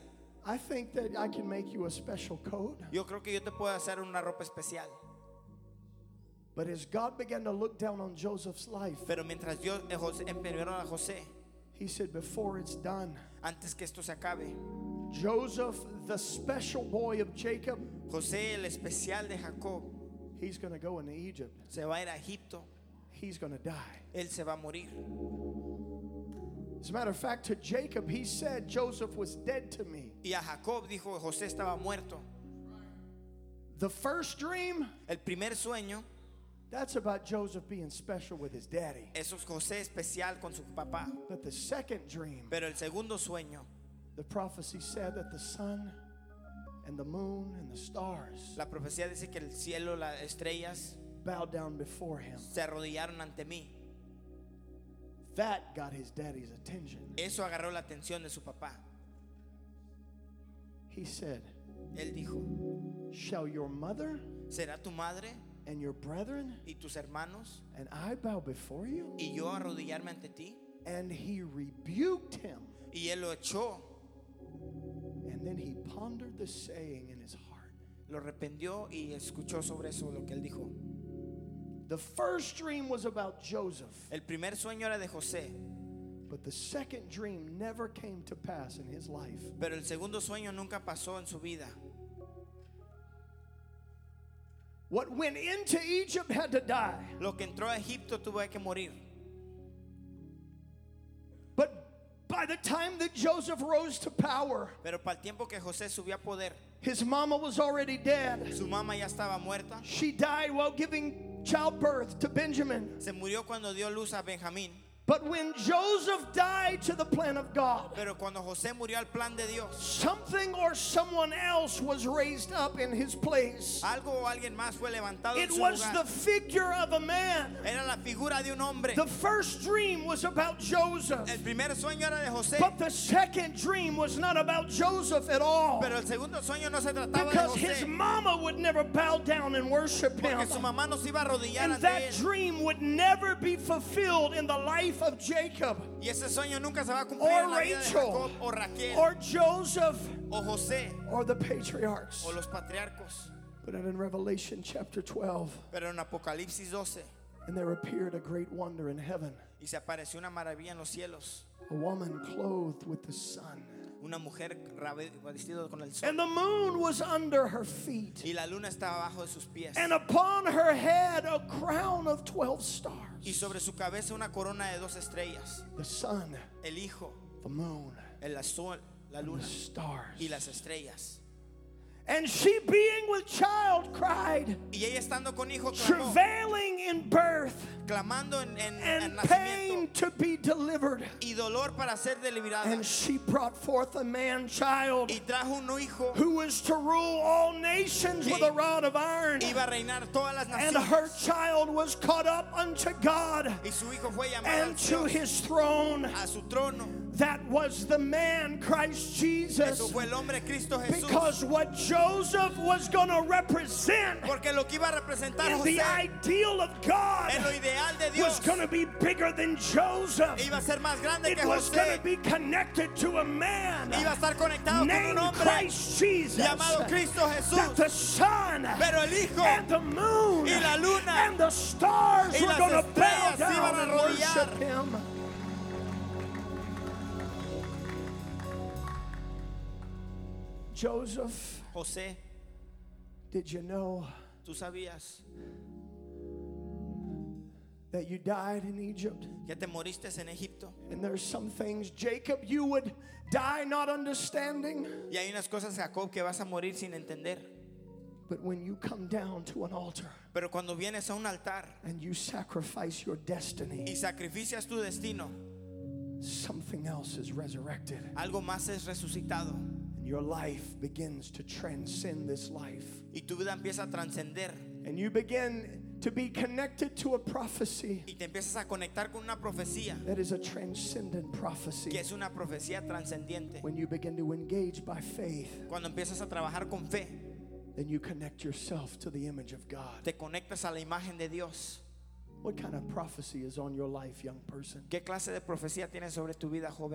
I think that I can make you a special coat. Yo creo que yo te puedo hacer una ropa especial. But as God began to look down on Joseph's life, Pero mientras Dios eh, José, empeñaron a José, he said, before it's done, antes que esto se acabe, Joseph, the special boy of Jacob, José, el especial de Jacob, he's going to go into Egypt. se va a ir a Egipto. He's going to die. Él se va a morir. As a matter of fact, to Jacob, he said, Joseph was dead to me. Y a Jacob dijo, José estaba muerto. The first dream, El primer sueño, that's about Joseph being special with his daddy. eso es José especial con su papá. But the second dream, Pero el segundo sueño, the prophecy said that the sun and the moon and the stars la profecía dice que el cielo, las estrellas, bowed down before him. se arrodillaron ante mí. That got his daddy's attention. Eso agarró la atención de su papá. He said, Él dijo, shall your mother ¿será tu madre and your brethren y tus hermanos and I bow before you? y yo arrodillarme ante ti? And he rebuked him. Y él lo echó, And then he pondered the saying in his heart. lo arrepintió y escuchó sobre eso lo que él dijo. The first dream was about Joseph, El primer sueño era de José, but the second dream never came to pass in his life. pero el segundo sueño nunca pasó en su vida. What went into Egypt had to die. Lo que entró a Egipto tuvo que morir. But by the time that Joseph rose to power, Pero para el tiempo que José subió a poder, his mama was already dead. su mamá ya estaba muerta. She died while giving childbirth to Benjamin. Se murió cuando dio luz a Benjamín. But when Joseph died to the plan of God, Pero cuando José murió al plan de Dios, something or someone else was raised up in his place. algo o alguien más fue levantado en It su was lugar. the figure of a man. Era la figura de un hombre. The first dream was about Joseph, El primer sueño era de José, but the second dream was not about Joseph at all, pero el segundo sueño no se trataba de because his José, mama would never bow down and worship him. porque su mamá no se iba a arrodillar And ante that él. dream would never be fulfilled in the life of Jacob Y ese sueño nunca se va a cumplir or en la vida de Rachel Jacob o Raquel or Joseph o José or the patriarchs. o los patriarcos. But in Revelation chapter twelve, Pero en Apocalipsis doce, and there appeared a great wonder in heaven, y se apareció una maravilla en los cielos, a woman clothed with the sun, una mujer rabe- vestida con el sol, and the moon was under her feet, y la luna estaba abajo de sus pies, and upon her head a crown of twelve stars. y sobre su cabeza una corona de dos estrellas, The sun, el hijo, the moon, el sol, la and luna the stars. y las estrellas. And she, being with child, cried, Y ella estando con hijo clamó, travailing in birth clamando en, en, and en pain nacimiento to be delivered. y dolor para ser deliberada. And she brought forth a man child Y trajo un hijo, who was to rule all nations with a rod of iron. iba a reinar todas las And her naciones. child was caught up unto God Y su hijo fue llamado al and to Dios, his throne. a su trono. That was the man, Christ Jesus. Eso fue el hombre Cristo Jesús. Because what Joseph was going to represent Porque lo que iba a representar in the José ideal of God en lo ideal de was Dios going to be bigger than Joseph. iba a ser más grande It que was going José. to be connected to a man Iba a estar conectado con named un hombre Christ Jesus. llamado Cristo That Jesús. the sun Pero el hijo and the moon y la luna and the stars y were las going to bow estrellas se iban down a and arrodillar. worship him. Joseph, José, did you know ¿tú sabías that you died in Egypt? que te moriste en Egipto? And there's some things, Jacob, you would die not understanding. Y hay unas cosas, Jacob, que vas a morir sin entender. But when you come down to an altar Pero cuando vienes a un altar and you sacrifice your y destiny, sacrificias tu destino, something else is resurrected. algo más es resucitado. And your life begins to transcend this life. Y tu vida empieza a trascender. And you begin to be connected to a prophecy Y te empiezas a conectar con una profecía, that is a transcendent prophecy. que es una profecía trascendiente. When you begin to engage by faith, Cuando empiezas a trabajar con fe, then you connect yourself to the image of God. te conectas a la imagen de Dios. What kind of prophecy is on your life, young person? ¿Qué clase de profecía tienes sobre tu vida, joven?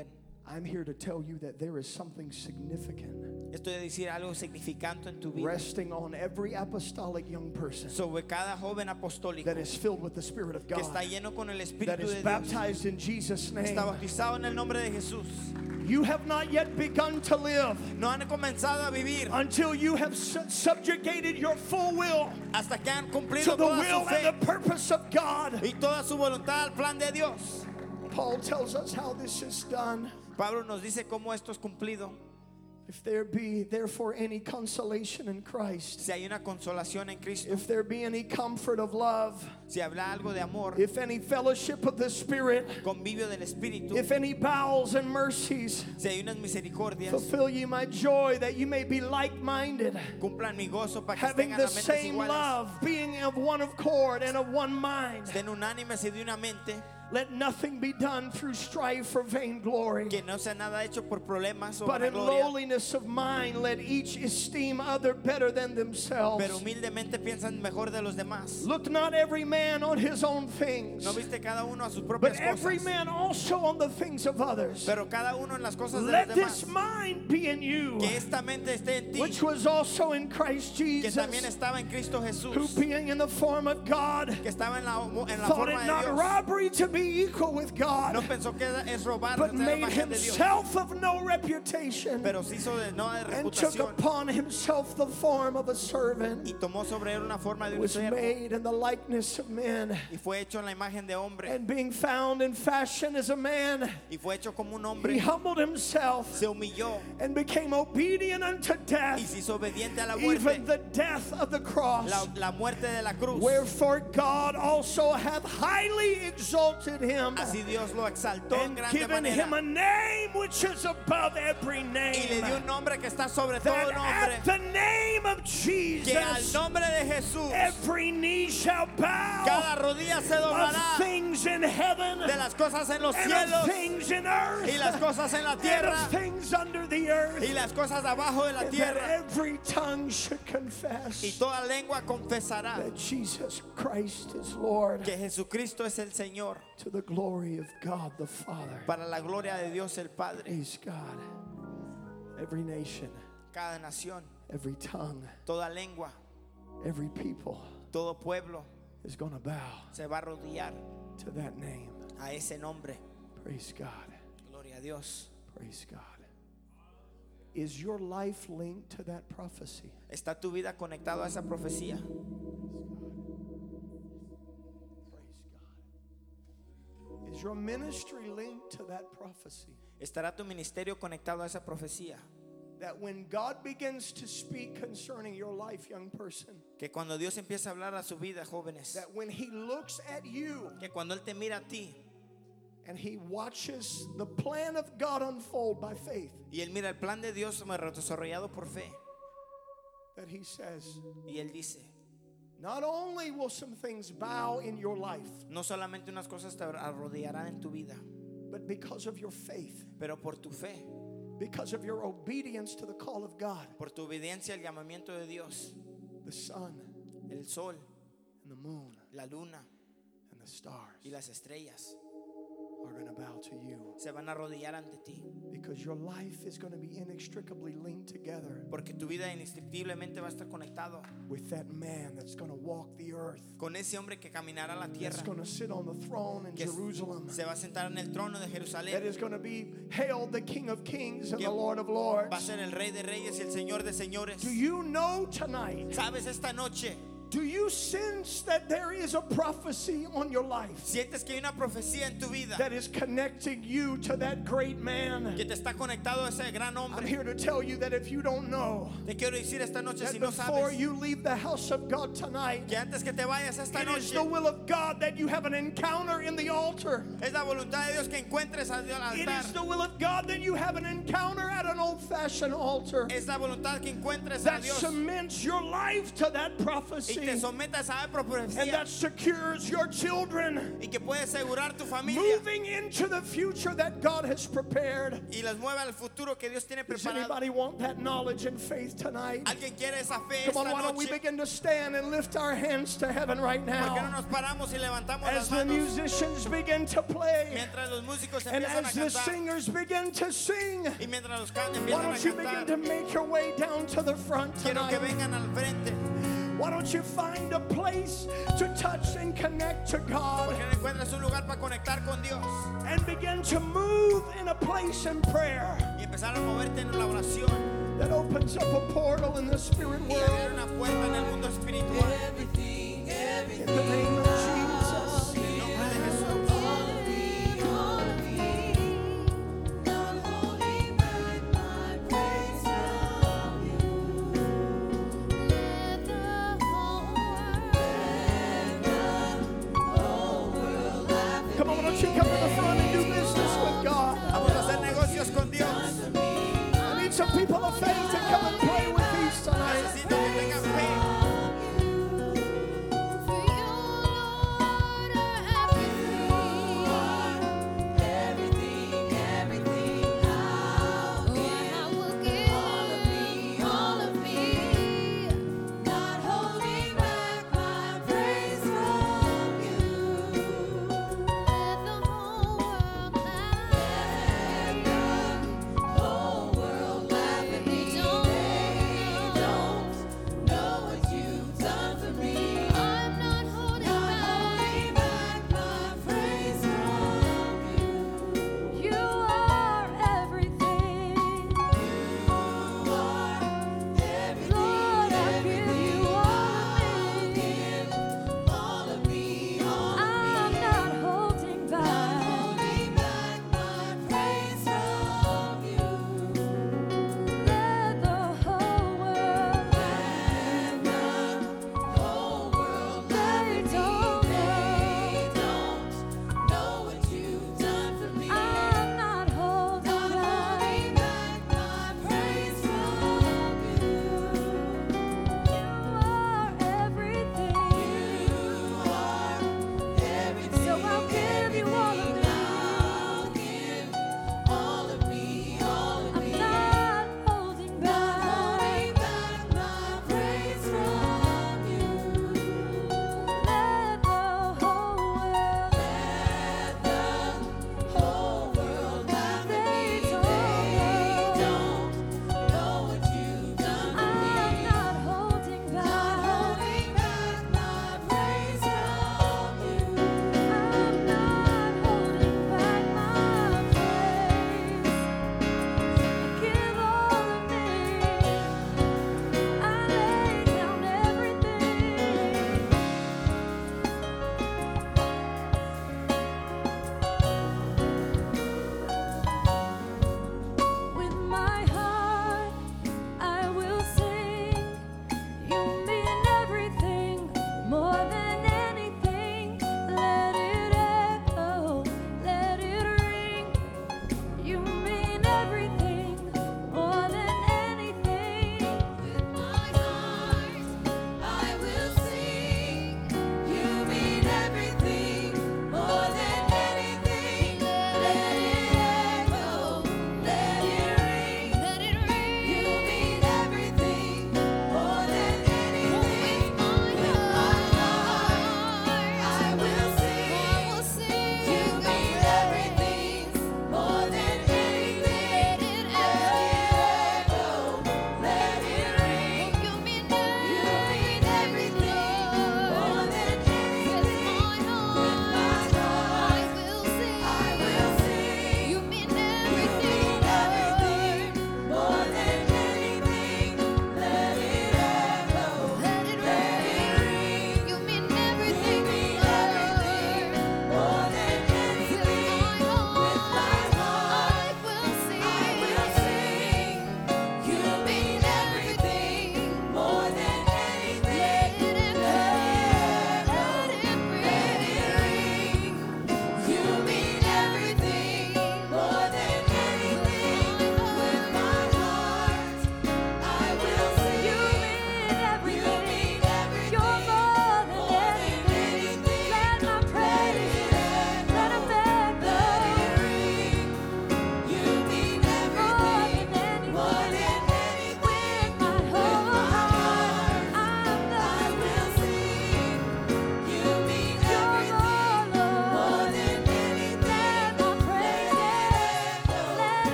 I'm here to tell you that there is something significant Estoy a decir algo significante en tu vida. resting on every apostolic young person Sobre cada joven apostólico that is filled with the Spirit of que God, está lleno con el that Espíritu is de Dios. baptized in Jesus' name. Está bautizado en el nombre de Jesús. You have not yet begun to live No han comenzado a vivir until you have su- subjugated your full will hasta que han cumplido to the toda will su fe and the purpose of God. y toda su voluntad al plan de Dios. Paul tells us how this is done. Pablo nos dice cómo esto es cumplido. If there be therefore any consolation in Christ, Si hay una consolación en Cristo, if there be any comfort of love, si habla algo de amor, if any fellowship of the Spirit, convivio del Espíritu, if any bowels and mercies, si hay unas misericordias, fulfill ye my joy that you may be like-minded, cumplan mi gozo para que having estén the a las mentes same iguales, love, being of one accord and of one mind. estén unánimes y de una mente, Let nothing be done through strife or vainglory, que no sea nada hecho por problemas o but in vanagloria, lowliness of mind let each esteem other better than themselves. pero humildemente piensan mejor de los demás. Look not every man on his own things, No viste cada uno a sus but propias every cosas, man also on the things of others. pero cada uno en las cosas de Let los this demás. mind be in you, Que esta mente esté en ti, which was also in Christ que Jesus, también estaba en Cristo who Jesús, being in the form of God, que estaba en la, en la thought forma it de not Dios. robbery to be equal with No God, pensó que es robar but la made imagen de Dios, himself of no reputation, pero se hizo de no de and took reputación upon himself the form of a y servant, tomó sobre él una forma de un was siervo made in the likeness of men, y fue hecho en la imagen de hombre and being found in fashion as a man, y fue hecho como un he hombre, humbled himself se humilló and became obedient unto y death, se hizo obediente a la even muerte, the death of the cross. la, la muerte de la cruz. Wherefore God also hath highly exalted him Así Dios lo exaltó en and grande given him a manera name which is above every y le dio name, un nombre que está sobre todo that nombre, at the name of que al Jesus nombre de Jesús every knee shall bow, cada rodilla se of doblará things in heaven de las cosas en los and of cielos things in earth y las cosas en la and tierra of things under the earth, y las cosas abajo de la and that tierra, every tongue should y confess toda lengua confesará that Jesus Christ is Lord, que Jesucristo es el Señor, to the glory of God the Father. para la gloria de Dios el Padre. Praise God. Every nation, Cada nación, every tongue, toda lengua, every people todo pueblo is going to bow se va a arrodillar to that name. a ese nombre. Praise God. Gloria a Dios. Praise God. Is your life linked to that prophecy? ¿Está tu vida conectado a esa profecía? Praise God. Is your ministry linked to that prophecy? ¿Estará tu ministerio conectado a esa profecía? That when God begins to speak concerning your life, young person, Que cuando Dios empieza a hablar a su vida, jóvenes, that when He looks at you que cuando Él te mira a ti and He watches the plan of God unfold by faith, y Él mira el plan de Dios desarrollado por fe, that He says, y Él dice, not only will some things bow in your life, no solamente unas cosas te arrodillarán en tu vida, but because of your faith, pero por tu fe, because of your obedience to the call of God, por tu obediencia al llamamiento de Dios, the sun el sol, and the moon la luna and the stars y las estrellas are going to bow to you, se van a arrodillar ante ti, because your life is going to be inextricably linked together porque tu vida indistinguiblemente va a estar conectado with that man that's going to walk the earth, con ese hombre que caminará la that's tierra, going to sit on the throne in que Jerusalem, se va a sentar en el trono de that Jerusalén, is going to be hailed the King of Kings and que the Lord of va a Lords. ser el Rey de Reyes y el Señor de Señores. Do you know tonight? ¿Sabes esta noche? Do you sense that there is a prophecy on your life ¿Sientes que hay una profecía en tu vida that is connecting you to that great man? que te está conectado a ese gran I'm hombre? here to tell you that if you don't know, Te quiero decir esta noche, that si no before sabes, you leave the house of God tonight, que antes que te vayas esta it is noche, the will of God that you have an encounter in the altar. es la voluntad de Dios que encuentres al It altar. is the will of God that you have an encounter at an old-fashioned altar Es la voluntad que encuentres a that Dios cements your life to that y prophecy, te sometas a esa and profecía that secures your children y que puedes asegurar tu familia moving into the future that God has prepared. y las mueva al futuro que Dios tiene Does preparado. anybody want that knowledge and faith tonight? ¿Alguien quiere esa fe Come on, esta why don't we noche? begin to stand and lift our hands to heaven right ¿Por qué no now nos paramos y levantamos as las the manos musicians begin to play mientras los músicos and empiezan a as the cantar singers begin to sing? y mientras los can Why empiezan a don't you begin to cantar? make your way down to the front Quiero que tonight? vengan al frente. Why don't you find a place to touch and connect to God Porque no encuentras un lugar para conectar con Dios and begin to move in a place in prayer y empezar a moverte en la oración that opens up a portal in the spirit y abrir world? una puerta en el mundo espiritual. In the name of Jesus. En el nombre de Jesús. Come on, why don't you come to the front and do business with God? Vamos a hacer negocios con Dios. I need some people of faith to come and pray with these tonight. Necesito que tengan fe.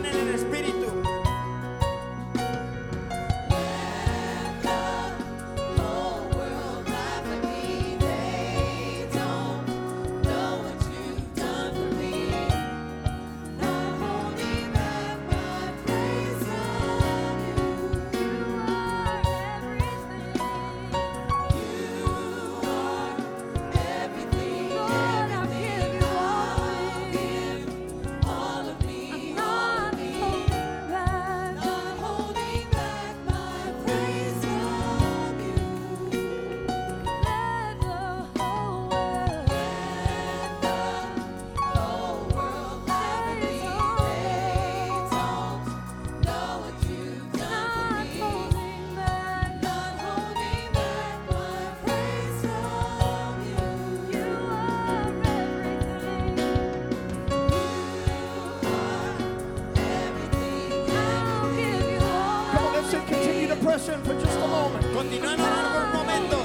en el espíritu. Press in for just a moment. Continúen orando por un momento.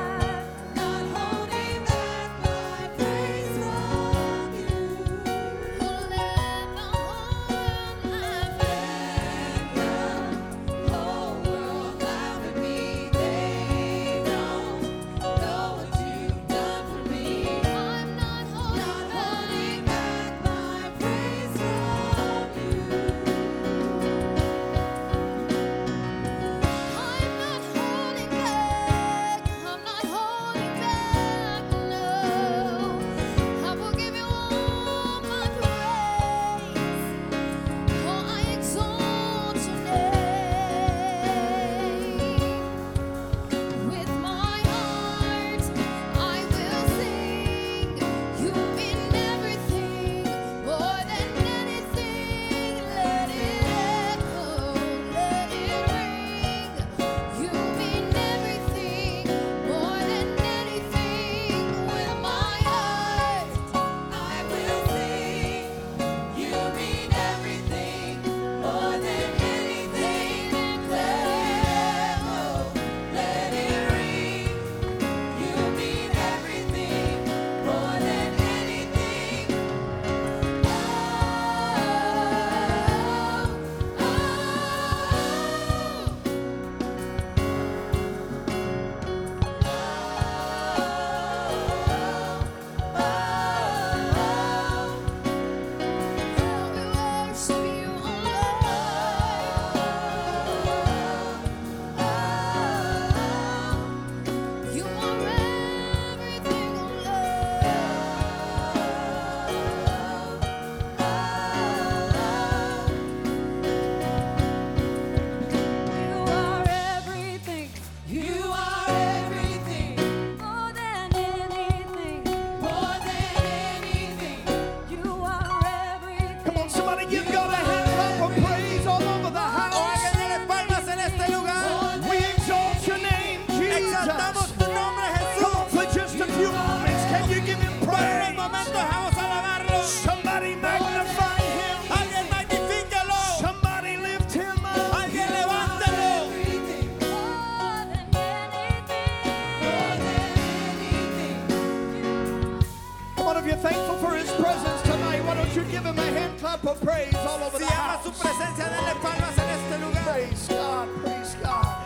Thankful for his presence tonight. Why don't you give him a hand clap of praise all over Si the ama house? su presencia, denle palmas en este lugar. Praise God, praise God,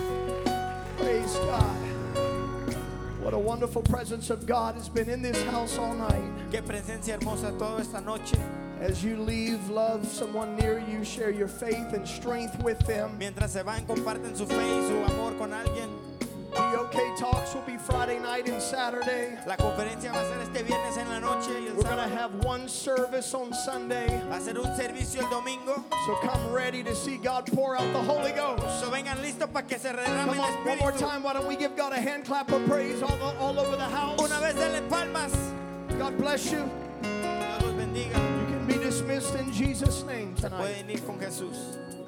praise God. What a wonderful presence of God has been in this house all night. Qué presencia hermosa toda esta noche. As you leave, love someone near you, share your faith and strength with them. Mientras se van, comparten su fe y su amor con alguien. The OK Talks will be Friday night and Saturday. La conferencia va a ser este viernes en la noche y el We're going to sábado. have one service on Sunday. Va a ser un servicio el domingo. So come ready to see God pour out the Holy Ghost. So vengan listos para que se derrame Come el on, one more Espíritu. time. Why don't we give God a hand clap of praise all, all over the house? Una vez denle palmas. God bless you. Dios los bendiga. You can be dismissed in Jesus' name Se tonight. pueden ir con Jesús.